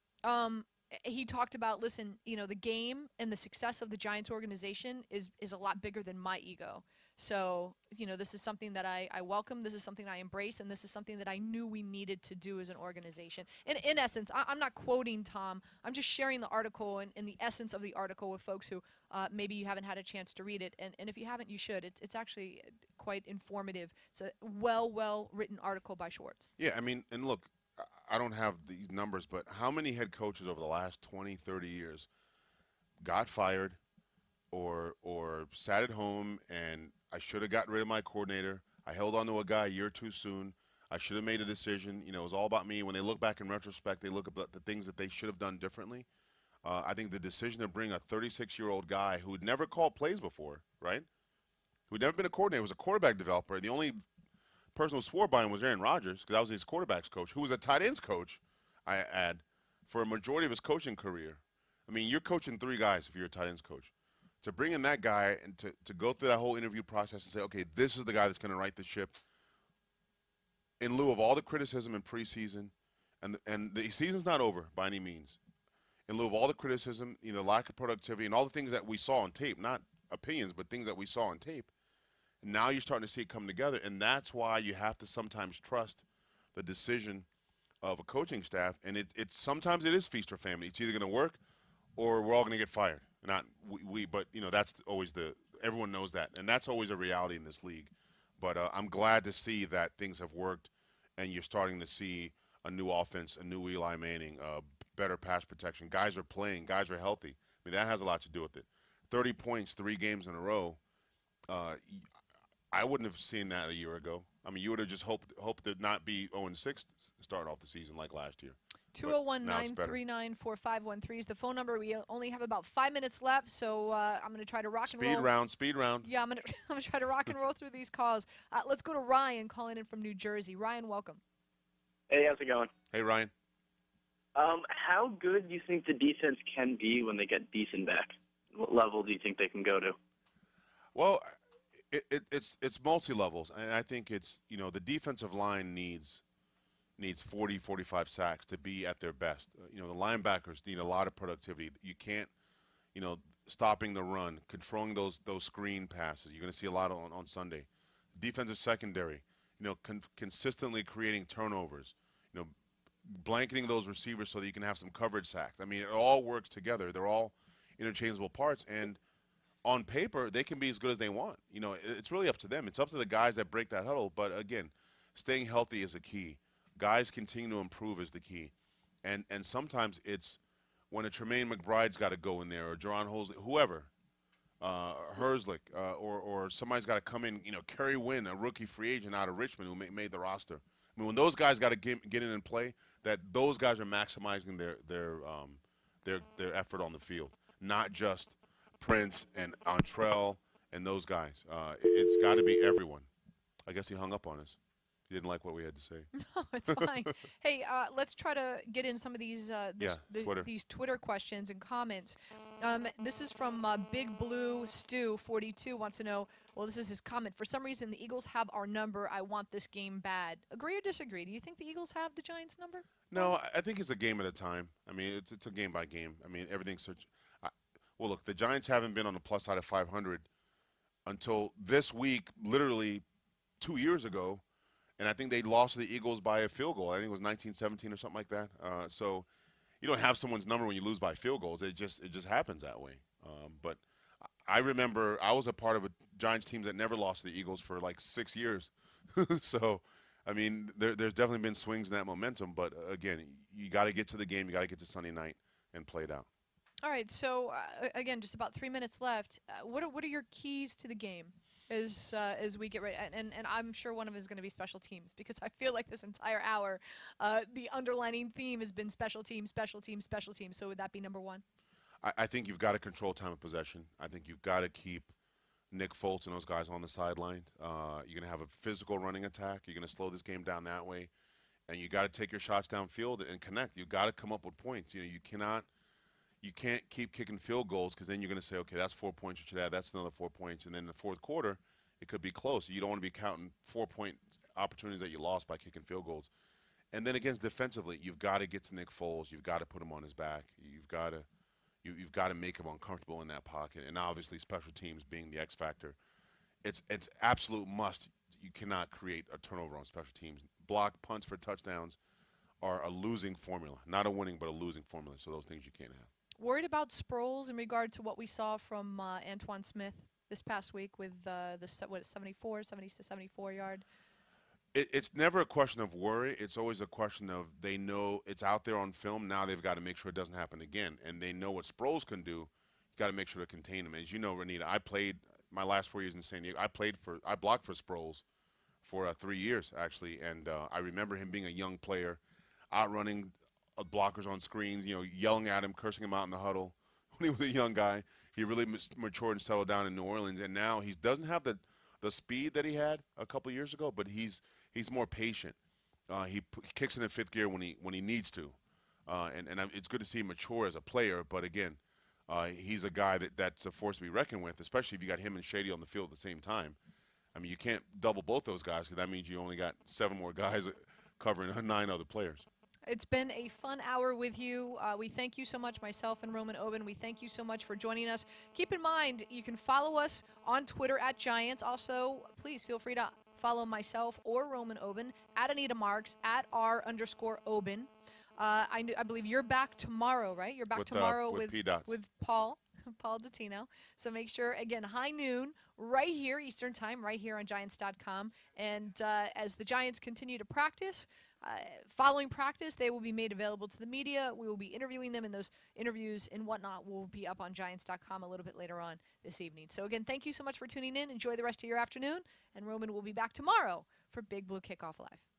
he talked about, listen, the game and the success of the Giants organization is a lot bigger than my ego. So, this is something that I welcome. This is something I embrace, and this is something that I knew we needed to do as an organization. And in essence, I'm not quoting Tom. I'm just sharing the article and the essence of the article with folks who maybe you haven't had a chance to read it. And if you haven't, you should. It's actually quite informative. It's a well-written article by Schwartz. Yeah, I mean, and look, I don't have these numbers, but how many head coaches over the last 20, 30 years got fired or sat at home and I should have gotten rid of my coordinator. I held on to a guy a year too soon. I should have made a decision. It was all about me. When they look back in retrospect, they look at the things that they should have done differently. I think the decision to bring a 36-year-old guy who had never called plays before, right, who had never been a coordinator, was a quarterback developer. The only person who swore by him was Aaron Rodgers because I was his quarterback's coach, who was a tight ends coach, I add, for a majority of his coaching career. I mean, you're coaching 3 guys if you're a tight ends coach. To bring in that guy and to go through that whole interview process and say, okay, this is the guy that's going to right the ship in lieu of all the criticism in preseason, and the season's not over by any means. In lieu of all the criticism, lack of productivity, and all the things that we saw on tape, not opinions, but things that we saw on tape, now you're starting to see it come together, and that's why you have to sometimes trust the decision of a coaching staff, and it's sometimes it is feast or famine. It's either going to work or we're all going to get fired. Not we, but that's always everyone knows that, and that's always a reality in this league. But I'm glad to see that things have worked, and you're starting to see a new offense, a new Eli Manning, better pass protection. Guys are playing, guys are healthy. I mean, that has a lot to do with it. 30 points, 3 games in a row. I wouldn't have seen that a year ago. I mean, you would have just hoped to not be 0-6 start off the season like last year. 201-939-4513 is the phone number. We only have about 5 minutes left, so I'm going to try to rock and roll. Speed round. Yeah, I'm going to try to rock and roll through these calls. Let's go to Ryan calling in from New Jersey. Ryan, welcome. Hey, how's it going? Hey, Ryan. How good do you think the defense can be when they get Beeson back? What level do you think they can go to? Well, it's multi-levels, and I think it's, the defensive line needs 40, 45 sacks to be at their best. The linebackers need a lot of productivity. You can't, stopping the run, controlling those screen passes. You're going to see a lot on Sunday. Defensive secondary, consistently creating turnovers, blanketing those receivers so that you can have some coverage sacks. I mean, it all works together. They're all interchangeable parts, and on paper, they can be as good as they want. It's really up to them. It's up to the guys that break that huddle. But again, staying healthy is a key. Guys continue to improve is the key. And sometimes it's when a Tremaine McBride's got to go in there, or Jaron Holsley, whoever, Herzlich, or somebody's got to come in, Kerry Wynn, a rookie free agent out of Richmond who made the roster. I mean, when those guys got to get in and play, that those guys are maximizing their effort on the field, not just Prince and Antrell and those guys. It's got to be everyone. I guess he hung up on us. He didn't like what we had to say. No, it's fine. Hey, let's try to get in some of these these Twitter questions and comments. This is from Big Blue Stew 42 wants to know. Well, this is his comment. For some reason, the Eagles have our number. I want this game bad. Agree or disagree? Do you think the Eagles have the Giants' number? No, I think it's a game at a time. I mean, it's a game by game. I mean, everything's such. Well, look, the Giants haven't been on the plus side of 500 until this week, literally 2 years ago. And I think they lost to the Eagles by a field goal. I think it was 19-17 or something like that. So you don't have someone's number when you lose by field goals. It just happens that way. But I remember I was a part of a Giants team that never lost to the Eagles for like 6 years. So, I mean, there's definitely been swings in that momentum. But, again, you got to get to the game. You got to get to Sunday night and play it out. All right. So, again, just about 3 minutes left. What are your keys to the game? As we get ready, and I'm sure one of it is going to be special teams, because I feel like this entire hour, the underlining theme has been special teams, special teams, special teams. So would that be number one? I think you've got to control time of possession. I think you've got to keep Nick Foltz and those guys on the sideline. You're going to have a physical running attack. You're going to slow this game down that way, and you got to take your shots downfield and connect. You've got to come up with points. You can't keep kicking field goals, because then you're going to say, okay, that's 4 points you should have. That's another 4 points. And then in the fourth quarter, it could be close. You don't want to be counting 4-point opportunities that you lost by kicking field goals. And then again, defensively, you've got to get to Nick Foles. You've got to put him on his back. You've got to make him uncomfortable in that pocket. And obviously, special teams being the X factor, it's absolute must. You cannot create a turnover on special teams. Block punts for touchdowns are a losing formula, not a winning, but a losing formula. So those things you can't have. Worried about Sproles in regard to what we saw from Antoine Smith this past week with the 70 to 74 yard? It's never a question of worry. It's always a question of they know it's out there on film. Now they've got to make sure it doesn't happen again. And they know what Sproles can do. You got to make sure to contain him. As you know, Renita, I played my last 4 years in San Diego. I blocked for Sproles for 3 years, actually. And I remember him being a young player, outrunning blockers on screens, yelling at him, cursing him out in the huddle. When he was a young guy, he really matured and settled down in New Orleans. And now he doesn't have the speed that he had a couple of years ago, but he's more patient. He kicks in fifth gear when he needs to. And it's good to see him mature as a player. But again, he's a guy that's a force to be reckoned with, especially if you got him and Shady on the field at the same time. I mean, you can't double both those guys, because that means you only got 7 more guys covering 9 other players. It's been a fun hour with you. We thank you so much, myself and Roman Oben. We thank you so much for joining us. Keep in mind, you can follow us on Twitter @Giants. Also, please feel free to follow myself or Roman Oben @Anita Marks @R_Oben. I believe you're back tomorrow, right? You're back tomorrow with Paul Dottino. So make sure, again, high noon, right here, Eastern Time, right here on Giants.com. And as the Giants continue to practice, following practice, they will be made available to the media. We will be interviewing them, and those interviews and whatnot will be up on Giants.com a little bit later on this evening. So, again, thank you so much for tuning in. Enjoy the rest of your afternoon, and Roman will be back tomorrow for Big Blue Kickoff Live.